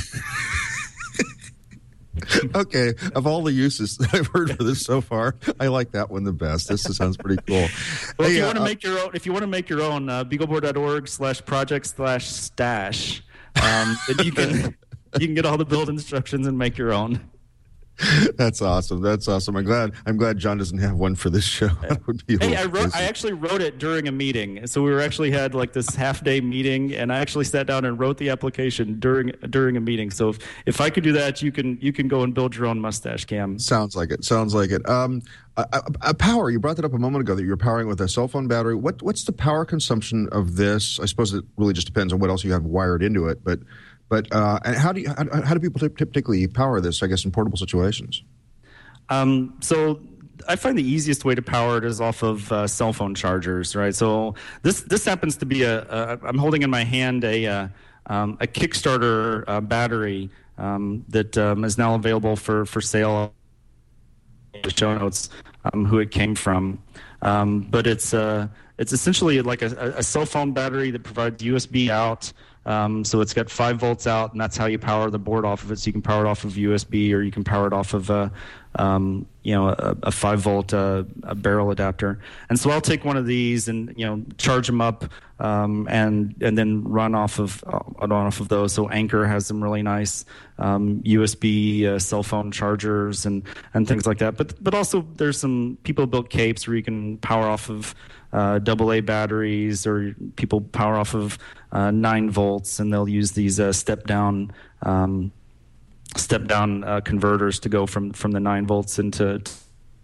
Okay, of all the uses that I've heard for this so far, I like that one the best. This sounds pretty cool. Well, hey, if you uh, want to make your own, if you want to make your own, uh, beagleboard.org slash project slash stash, um, then you can you can get all the build instructions and make your own. That's awesome. That's awesome. I'm glad. I'm glad John doesn't have one for this show. That would be. Hey, I wrote. I actually wrote it during a meeting. So we were actually had like this half day meeting, and I actually sat down and wrote the application during during a meeting. So if, if I could do that, you can you can go and build your own mustache cam. Sounds like it. Sounds like it. Um, a, a, a power. You brought that up a moment ago that you're powering with a cell phone battery. What what's the power consumption of this? I suppose it really just depends on what else you have wired into it. But but uh, and how do you how, how do people typically power this? I guess in portable situations. Um, so I find the easiest way to power it is off of uh, cell phone chargers, right? So this this happens to be a, a I'm holding in my hand a uh, um, a Kickstarter uh, battery um, that um, is now available for for sale. The show notes um, who it came from, um, but it's uh, it's essentially like a, a cell phone battery that provides U S B out. Um, so it's got five volts out, and that's how you power the board off of it. So you can power it off of U S B, or you can power it off of a, um, you know, a, a five volt uh, a barrel adapter. And so I'll take one of these and you know charge them up, um, and and then run off of uh, run off of those. So Anker has some really nice um, U S B uh, cell phone chargers and and things like that. But but also there's some people built capes where you can power off of Uh, double A batteries, or people power off of uh, nine volts, and they'll use these uh, step down um, step down uh, converters to go from, from the nine volts into. T-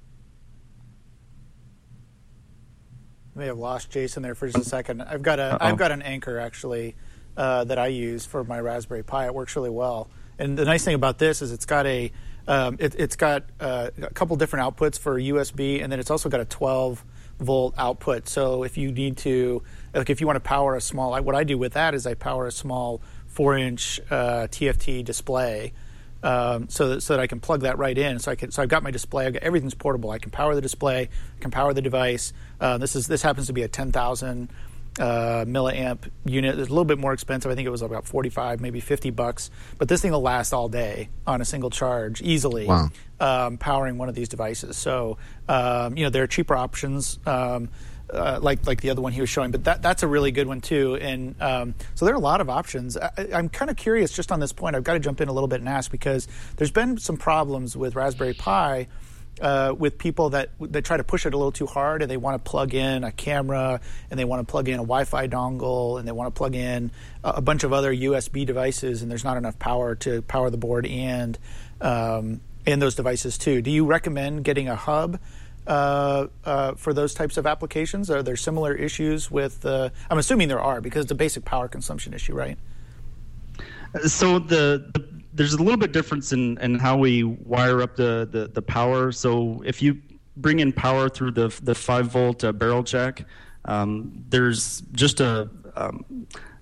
I may have lost Jason there for just a second. I've got a Uh-oh. I've got an Anker actually uh, that I use for my Raspberry Pi. It works really well. And the nice thing about this is it's got a um, it, it's got uh, a couple different outputs for U S B, and then it's also got a twelve volt output. So if you need to, like if you want to power a small, what I do with that is I power a small four inch uh, T F T display, um, so that so that I can plug that right in. So I can, so I've got my display. I've got, everything's portable. I can power the display. I can power the device. Uh, this is this happens to be a ten thousand uh, milliamp unit. It's a little bit more expensive. I think it was about forty-five, maybe fifty bucks. But this thing will last all day on a single charge easily. Wow. Um, powering one of these devices. So, um, you know, there are cheaper options um, uh, like like the other one he was showing, but that that's a really good one too. And um, so there are a lot of options. I, I'm kind of curious just on this point. I've got to jump in a little bit and ask, because there's been some problems with Raspberry Pi uh, with people that that try to push it a little too hard, and they want to plug in a camera, and they want to plug in a Wi-Fi dongle, and they want to plug in a, a bunch of other U S B devices, and there's not enough power to power the board and um, and those devices too. Do you recommend getting a hub uh, uh, for those types of applications? Are there similar issues with? Uh, I'm assuming there are, because it's a basic power consumption issue, right? So the, the there's a little bit difference in, in how we wire up the, the, the power. So if you bring in power through the the five volt uh, barrel jack, um, there's just a um,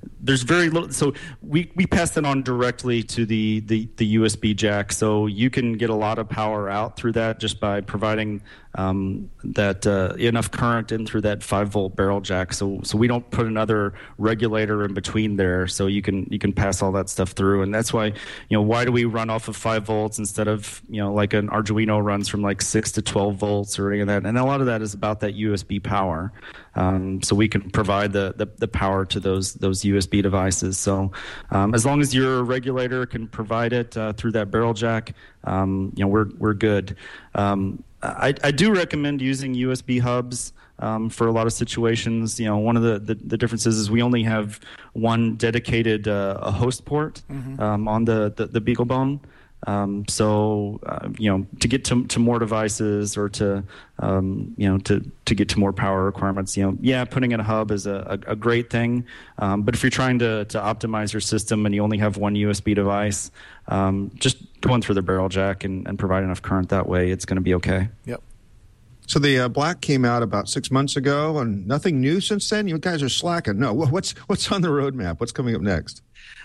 there's very little. So we, we pass that on directly to the, the, the U S B jack. So you can get a lot of power out through that just by providing um, that uh, enough current in through that five volt barrel jack. So so we don't put another regulator in between there. So you can you can pass all that stuff through. And that's why, you know, why do we run off of five volts instead of, you know, like an Arduino runs from like six to twelve volts or any of that. And a lot of that is about that U S B power. Um, so we can provide the, the, the power to those those U S B devices. So um, as long as your regulator can provide it uh, through that barrel jack, um, you know, we're we're good. Um, I, I do recommend using U S B hubs um, for a lot of situations. You know, one of the, the, the differences is we only have one dedicated uh, a host port mm-hmm. um, on the, the, the BeagleBone. Um, so, uh, you know, to get to, to more devices or to, um, you know, to, to get to more power requirements, you know, yeah, putting in a hub is a, a, a great thing. Um, but if you're trying to, to optimize your system and you only have one U S B device, um, just going through the barrel jack and, and provide enough current that way, it's going to be okay. Yep. So the uh, Black came out about six months ago, and nothing new since then? You guys are slacking. No, what's what's on the roadmap? What's coming up next?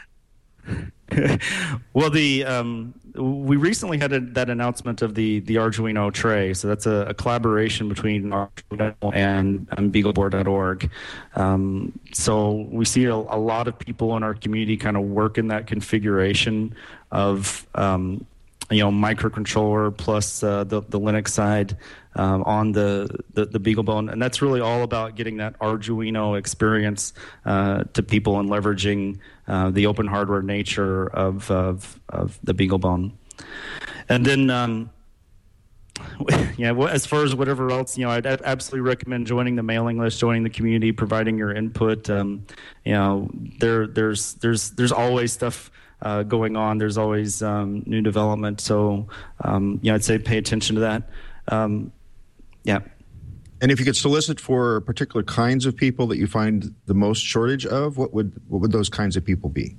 Well, the um, we recently had a, that announcement of the, the Arduino tray. So that's a, a collaboration between Arduino and, and BeagleBoard dot org. Um, so we see a, a lot of people in our community kind of work in that configuration of um, you know microcontroller plus uh, the the Linux side um, on the, the the BeagleBone, and that's really all about getting that Arduino experience uh, to people and leveraging uh, the open hardware nature of of, of the BeagleBone. And then um, yeah, well, as far as whatever else, you know, I'd absolutely recommend joining the mailing list, joining the community, providing your input. Um, you know, there there's there's there's always stuff Uh, going on. There's always um, new development. So, um, yeah, I'd say pay attention to that. Um, yeah. And if you could solicit for particular kinds of people that you find the most shortage of, what would what would those kinds of people be?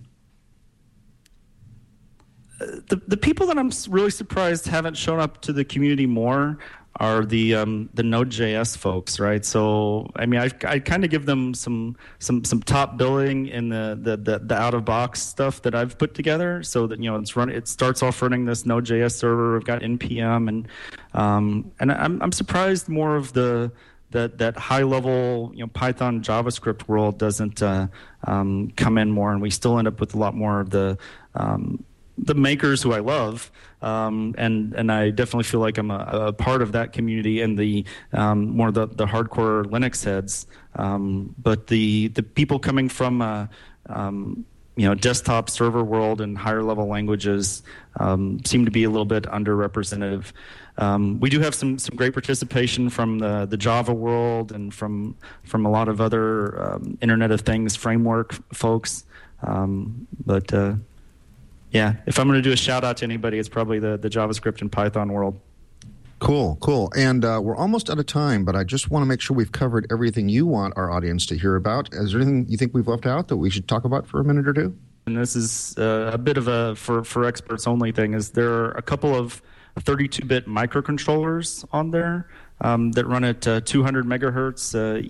Uh, the the people that I'm really surprised haven't shown up to the community more are the um, the Node.js folks, right? So, I mean, I I kind of give them some some some top billing in the the, the, the out of box stuff that I've put together, so that you know it's run. It starts off running this Node.js server. We've got N P M, and um, and I'm I'm surprised more of the that that high level you know Python JavaScript world doesn't uh, um, come in more, and we still end up with a lot more of the um, the makers who I love, um, and and I definitely feel like I'm a, a part of that community and the um, more the, the hardcore Linux heads. Um, but the the people coming from uh, um, you know desktop server world and higher level languages um, seem to be a little bit underrepresented. Um, we do have some some great participation from the, the Java world and from from a lot of other um, Internet of Things framework folks, um, but. Uh, Yeah, if I'm going to do a shout out to anybody, it's probably the, the JavaScript and Python world. Cool, cool. And uh, we're almost out of time, but I just want to make sure we've covered everything you want our audience to hear about. Is there anything you think we've left out that we should talk about for a minute or two? And this is uh, a bit of a for, for experts only thing. Is there are a couple of thirty-two bit microcontrollers on there um, that run at uh, two hundred megahertz. Uh,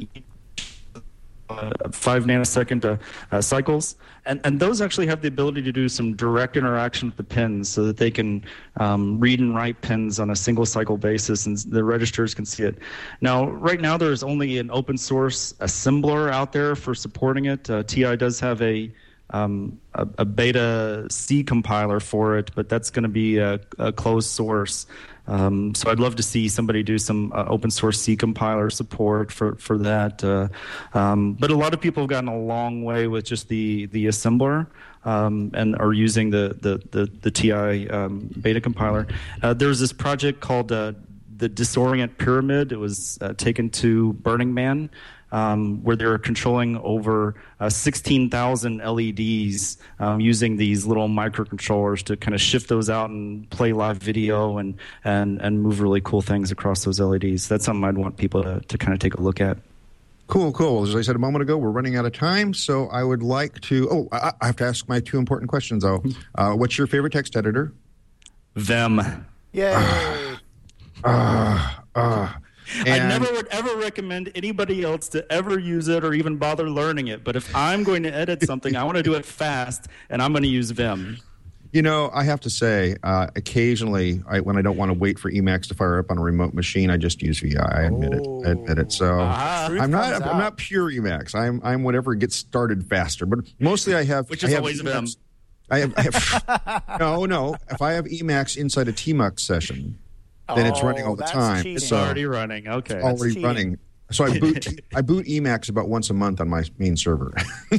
Uh, five nanosecond uh, uh, cycles, and and those actually have the ability to do some direct interaction with the pins, so that they can um, read and write pins on a single cycle basis, and the registers can see it. Now, right now, there's only an open source assembler out there for supporting it. Uh, T I does have a um, a, a beta C compiler for it, but that's going to be a, a closed source. Um, so I'd love to see somebody do some uh, open source C compiler support for for that. Uh, um, but a lot of people have gotten a long way with just the the assembler um, and are using the the the, the T I um, beta compiler. Uh, there's this project called uh, the Disorient Pyramid. It was uh, taken to Burning Man. Um, where they're controlling over uh, sixteen thousand L E Ds um, using these little microcontrollers to kind of shift those out and play live video and, and, and move really cool things across those L E Ds. That's something I'd want people to, to kind of take a look at. Cool, cool. As I said a moment ago, we're running out of time, so I would like to... Oh, I, I have to ask my two important questions, though. Uh, what's your favorite text editor? Vim. Yay! Ah, uh, uh, I never would ever recommend anybody else to ever use it or even bother learning it. But if I'm going to edit something, I want to do it fast, and I'm going to use Vim. You know, I have to say, uh, occasionally, I, when I don't want to wait for Emacs to fire up on a remote machine, I just use V I. I admit oh. it. I admit it. So Ah, I'm not. I'm, I'm not pure Emacs. I'm. I'm whatever gets started faster. But mostly, I have. Which is I have always Vim. I have. I have no, no. If I have Emacs inside a Tmux session, then oh, it's running all the that's time. cheating. It's So already running. Okay. it's already cheating. running. So I boot I boot Emacs about once a month on my main server,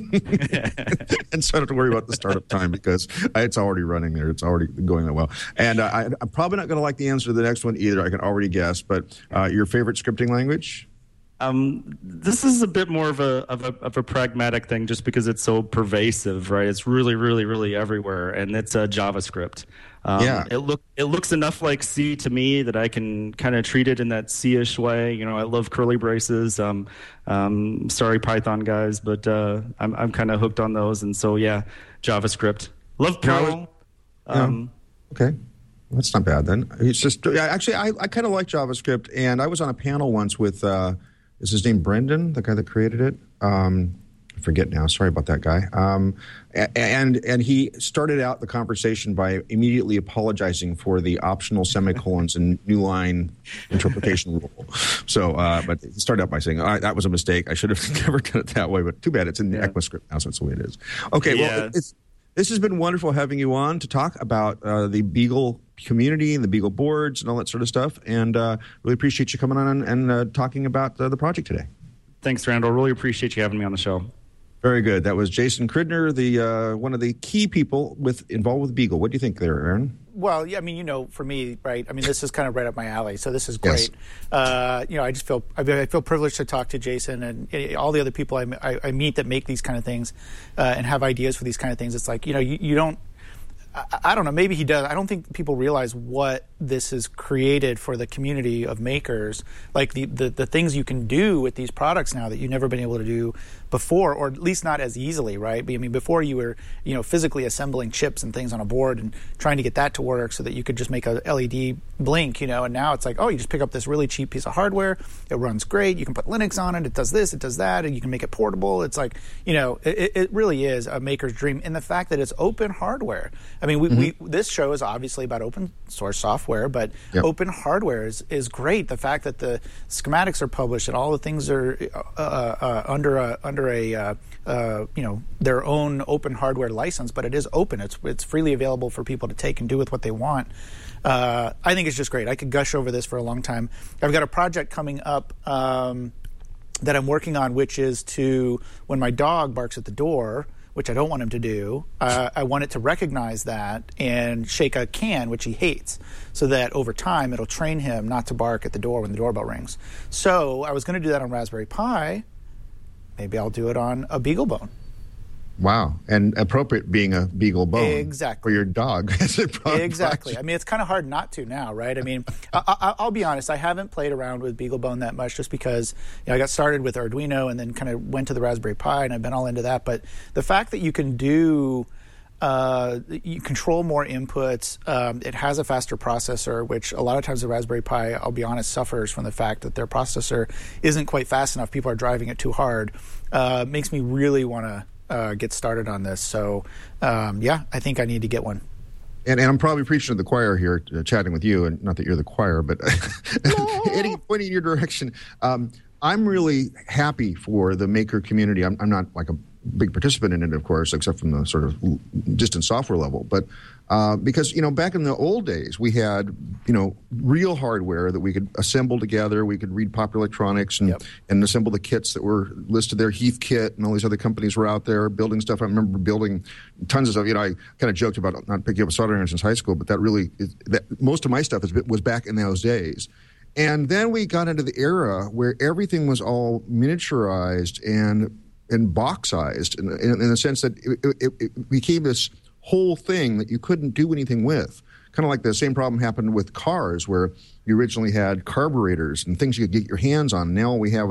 and so I don't have to worry about the startup time because it's already running there. It's already going that well. And uh, I, I'm probably not going to like the answer to the next one either. I can already guess. But uh, your favorite scripting language? Um, this is a bit more of a, of a of a pragmatic thing, just because it's so pervasive, right? It's really, really, really everywhere, and it's uh, JavaScript. Um, Yeah. It look it looks enough like C to me that I can kind of treat it in that C-ish way. You know, I love curly braces. Um, um, sorry, Python guys, but uh, I'm I'm kind of hooked on those, and so yeah, JavaScript. Love Perl. Yeah. Um, Okay. Well, that's not bad then. It's just yeah, actually I, I kind of like JavaScript, and I was on a panel once with uh, is his name Brendan, the guy that created it. Um, I forget now. Sorry about that guy. Um, and and he started out the conversation by immediately apologizing for the optional semicolons and new line interpretation rule. So, uh, but he started out by saying, oh, that was a mistake. I should have never done it that way. But too bad. It's in the Yeah. ECMAScript now, so that's the way it is. Okay. Yeah. Well, it's. This has been wonderful having you on to talk about uh, the Beagle community and the Beagle boards and all that sort of stuff. And uh, really appreciate you coming on and, and uh, talking about uh, the project today. Thanks, Randall. Really appreciate you having me on the show. Very good. That was Jason Cridner, the uh, one of the key people with involved with Beagle. What do you think there, Aaron? Well, yeah, I mean, you know, for me, right? I mean, this is kind of right up my alley, so this is great. Yes. Uh, you know, I just feel I, mean, I feel privileged to talk to Jason and uh, all the other people I, I, I meet that make these kind of things uh, and have ideas for these kind of things. It's like, you know, you, you don't. I, I don't know. Maybe he does. I don't think people realize what this has created for the community of makers. Like the, the, the things you can do with these products now that you've never been able to do before, or at least not as easily, right? I mean, before you were, you know, physically assembling chips and things on a board and trying to get that to work so that you could just make a L E D blink, you know. And now it's like, oh, you just pick up this really cheap piece of hardware. It runs great. You can put Linux on it. It does this. It does that. And you can make it portable. It's like, you know, it, it really is a maker's dream. And the fact that it's open hardware. I mean, we, mm-hmm. we this show is obviously about open source software, but yep. open hardware is, is great. The fact that the schematics are published and all the things are uh, uh, under a under a uh, uh, you know, their own open hardware license, but it is open. It's it's freely available for people to take and do with what they want. Uh, I think it's just great. I could gush over this for a long time. I've got a project coming up um, that I'm working on, which is to, when my dog barks at the door, which I don't want him to do, uh, I want it to recognize that and shake a can, which he hates, so that over time it'll train him not to bark at the door when the doorbell rings. So I was going to do that on Raspberry Pi. Maybe I'll do it on a BeagleBone. Wow. And appropriate being a BeagleBone. Exactly. For your dog. Exactly. I mean, it's kind of hard not to now, right? I mean, I, I, I'll be honest. I haven't played around with BeagleBone that much just because, you know, I got started with Arduino and then kind of went to the Raspberry Pi, and I've been all into that. But the fact that you can do... Uh, you control more inputs. Um, it has a faster processor, which a lot of times the Raspberry Pi, I'll be honest, suffers from the fact that their processor isn't quite fast enough. People are driving it too hard. Uh, makes me really want to uh, get started on this. So, um, yeah, I think I need to get one. And, and I'm probably preaching to the choir here, uh, chatting with you, and not that you're the choir, but any pointing in your direction. Um, I'm really happy for the maker community. I'm, I'm not like a big participant in it, of course, except from the sort of distant software level. But uh, because, you know, back in the old days, we had, you know, real hardware that we could assemble together. We could read Popular Electronics and, yep. and assemble the kits that were listed there. Heathkit and all these other companies were out there building stuff. I remember building tons of stuff. You know, I kind of joked about not picking up a soldering iron since high school, but that really, is, that most of my stuff is, was back in those days. And then we got into the era where everything was all miniaturized and and boxized in, in, in the sense that it, it, it became this whole thing that you couldn't do anything with. Kind of like the same problem happened with cars, where you originally had carburetors and things you could get your hands on. Now all we have is these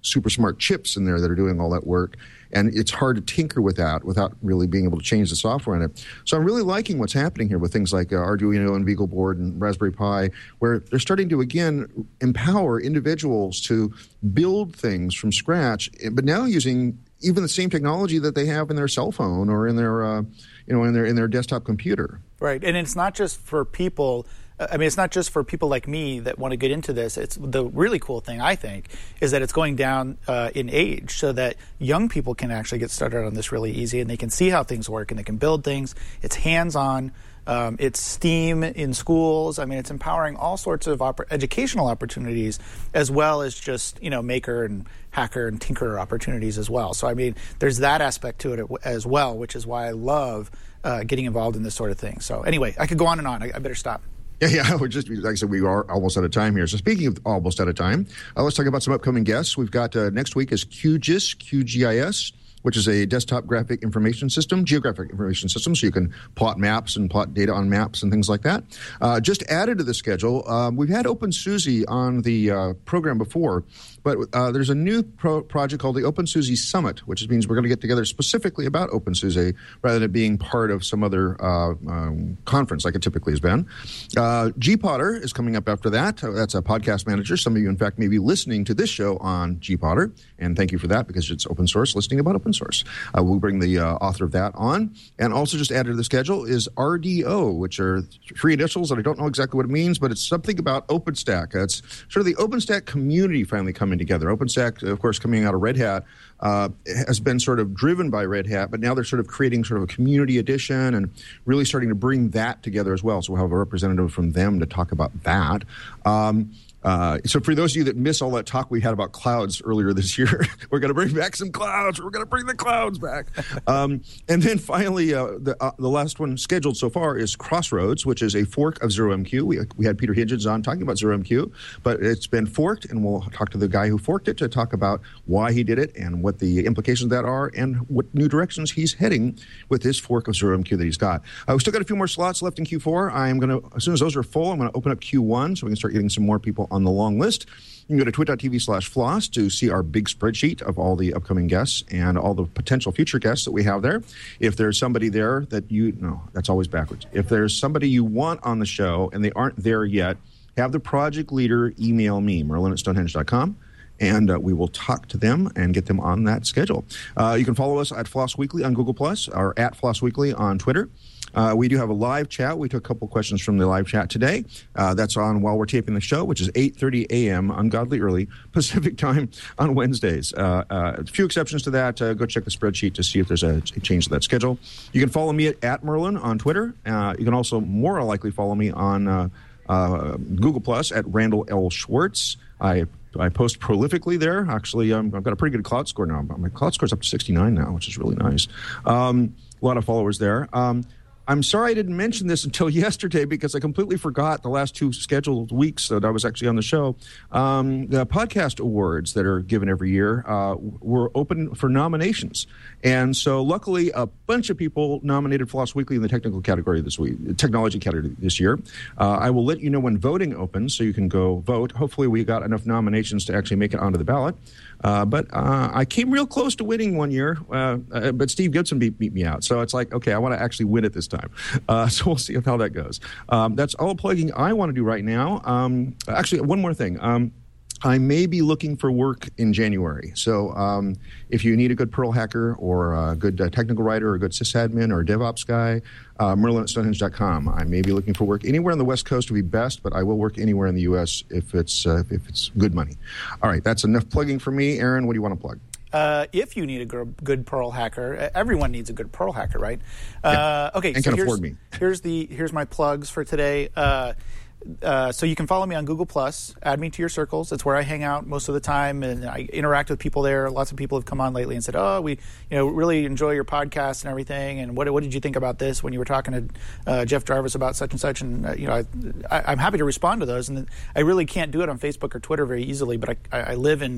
super smart chips in there that are doing all that work. And it's hard to tinker with that without really being able to change the software in it. So I'm really liking what's happening here with things like uh, Arduino and BeagleBoard and Raspberry Pi, where they're starting to, again, empower individuals to build things from scratch, but now using even the same technology that they have in their cell phone or in their, uh, you know, in their in their desktop computer. Right, and it's not just for people. I mean, it's not just for people like me that want to get into this. It's the really cool thing, I think, is that it's going down uh, in age so that young people can actually get started on this really easy and they can see how things work and they can build things. It's hands-on. Um, it's STEAM in schools. I mean, it's empowering all sorts of oppor- educational opportunities as well as just, you know, maker and hacker and tinkerer opportunities as well. So, I mean, there's that aspect to it as well, which is why I love uh, getting involved in this sort of thing. So, anyway, I could go on and on. I, I better stop. Yeah, yeah, we're just, like I said, we are almost out of time here. So speaking of almost out of time, uh, let's talk about some upcoming guests. We've got uh, next week is Q G I S, Q G I S, which is a desktop graphic information system, geographic information system, so you can plot maps and plot data on maps and things like that. Uh, just added to the schedule, um, we've had OpenSUSE on the uh, program before, but uh, there's a new pro- project called the OpenSUSE Summit, which means we're going to get together specifically about OpenSUSE rather than it being part of some other uh, um, conference like it typically has been. Uh, G-Potter is coming up after that. Uh, that's a podcast manager. Some of you, in fact, may be listening to this show on G-Potter, and thank you for that because it's open source, listening about open source. Uh, we'll bring the uh, author of that on. And also just added to the schedule is R D O, which are three initials that I don't know exactly what it means, but it's something about OpenStack. It's sort of the OpenStack community finally coming together. OpenStack, of course, coming out of Red Hat, uh, has been sort of driven by Red Hat, but now they're sort of creating sort of a community edition and really starting to bring that together as well. So we'll have a representative from them to talk about that. Um, Uh, so for those of you that miss all that talk we had about clouds earlier this year, we're going to bring back some clouds. We're going to bring the clouds back. Um, and then finally, uh, the, uh, the last one scheduled so far is Crossroads, which is a fork of ZeroMQ. We, we had Peter Hitchens on talking about ZeroMQ, but it's been forked, and we'll talk to the guy who forked it to talk about why he did it and what the implications of that are and what new directions he's heading with this fork of ZeroMQ that he's got. Uh, we still got a few more slots left in Q four. I'm going to, as soon as those are full, I'm going to open up Q one so we can start getting some more people on the long list. You can go to twit.tv slash floss to see our big spreadsheet of all the upcoming guests and all the potential future guests that we have there. If there's somebody there that you, no, that's always backwards. If there's somebody you want on the show and they aren't there yet, have the project leader email me, Merlin at Stonehenge dot com. And uh, we will talk to them and get them on that schedule. Uh, you can follow us at Floss Weekly on Google Plus or at Floss Weekly on Twitter. Uh, we do have a live chat. We took a couple questions from the live chat today. Uh, that's on while we're taping the show, which is eight thirty a.m. ungodly early Pacific time on Wednesdays. Uh, uh, a few exceptions to that. Uh, go check the spreadsheet to see if there's a, a change to that schedule. You can follow me at, at Merlin on Twitter. Uh, you can also more likely follow me on uh, uh, Google Plus at Randall L. Schwartz. I I post prolifically there. Actually, um, I've got a pretty good cloud score now. My cloud score is up to sixty-nine now, which is really nice. Um, a lot of followers there. Um, I'm sorry I didn't mention this until yesterday because I completely forgot the last two scheduled weeks that I was actually on the show. Um, the podcast awards that are given every year uh, were open for nominations. And so luckily, a bunch of people nominated Floss Weekly in the technical category this week, technology category this year. Uh, I will let you know when voting opens so you can go vote. Hopefully we got enough nominations to actually make it onto the ballot. Uh, but uh, I came real close to winning one year, uh, uh, but Steve Gibson beat, beat me out. So it's like, okay, I want to actually win it this time. Uh, so we'll see how that goes. Um, that's all the plugging I want to do right now. Um, actually, one more thing. Um, I may be looking for work in January. So um, if you need a good Perl hacker or a good uh, technical writer or a good sysadmin or a DevOps guy, uh, Merlin at Stonehenge dot com. I may be looking for work anywhere on the West Coast would be best, but I will work anywhere in the U S if it's uh, if it's good money. All right, that's enough plugging for me. Aaron, what do you want to plug? Uh, if you need a good Perl hacker, everyone needs a good Perl hacker, right? Uh, yeah. Okay, and so can here's, afford me. here's the here's my plugs for today. Uh, Uh, so you can follow me on Google Plus. Add me to your circles. That's where I hang out most of the time, and I interact with people there. Lots of people have come on lately and said, "Oh, we, you know, really enjoy your podcast and everything." And what, what did you think about this when you were talking to uh, Jeff Jarvis about such and such? And uh, you know, I, I, I'm happy to respond to those. And I really can't do it on Facebook or Twitter very easily, but I, I live in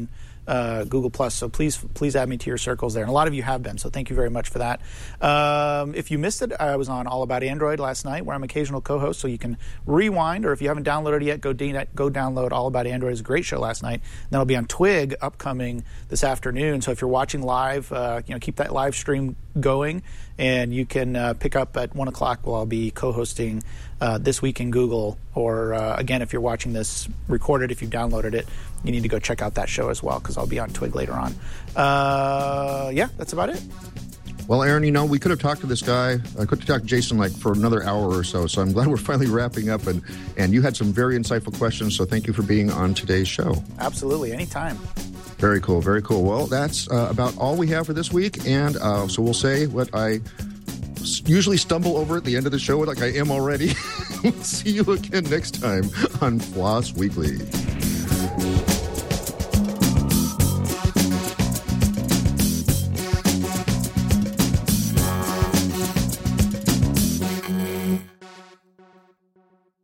uh, Google Plus. So please, please add me to your circles there. And a lot of you have been, so thank you very much for that. Um, if you missed it, I was on All About Android last night, where I'm occasional co-host, so you can rewind, or if you haven't downloaded it yet, go de- go download All About Android. It was a great show last night. And that'll be on Twig upcoming this afternoon. So if you're watching live, uh, you know, keep that live stream going, and you can uh, pick up at one o'clock while I'll be co-hosting uh, This Week in Google. Or uh, again, if you're watching this recorded, if you downloaded it, you need to go check out that show as well, because I'll be on Twig later on. Uh, yeah, that's about it. Well, Aaron, you know, we could have talked to this guy. I could have talked to Jason like for another hour or so. So I'm glad we're finally wrapping up. And, and you had some very insightful questions. So thank you for being on today's show. Absolutely. Anytime. Very cool. Very cool. Well, that's uh, about all we have for this week. And uh, so we'll say what I usually stumble over at the end of the show, like I am already. We'll see you again next time on Floss Weekly.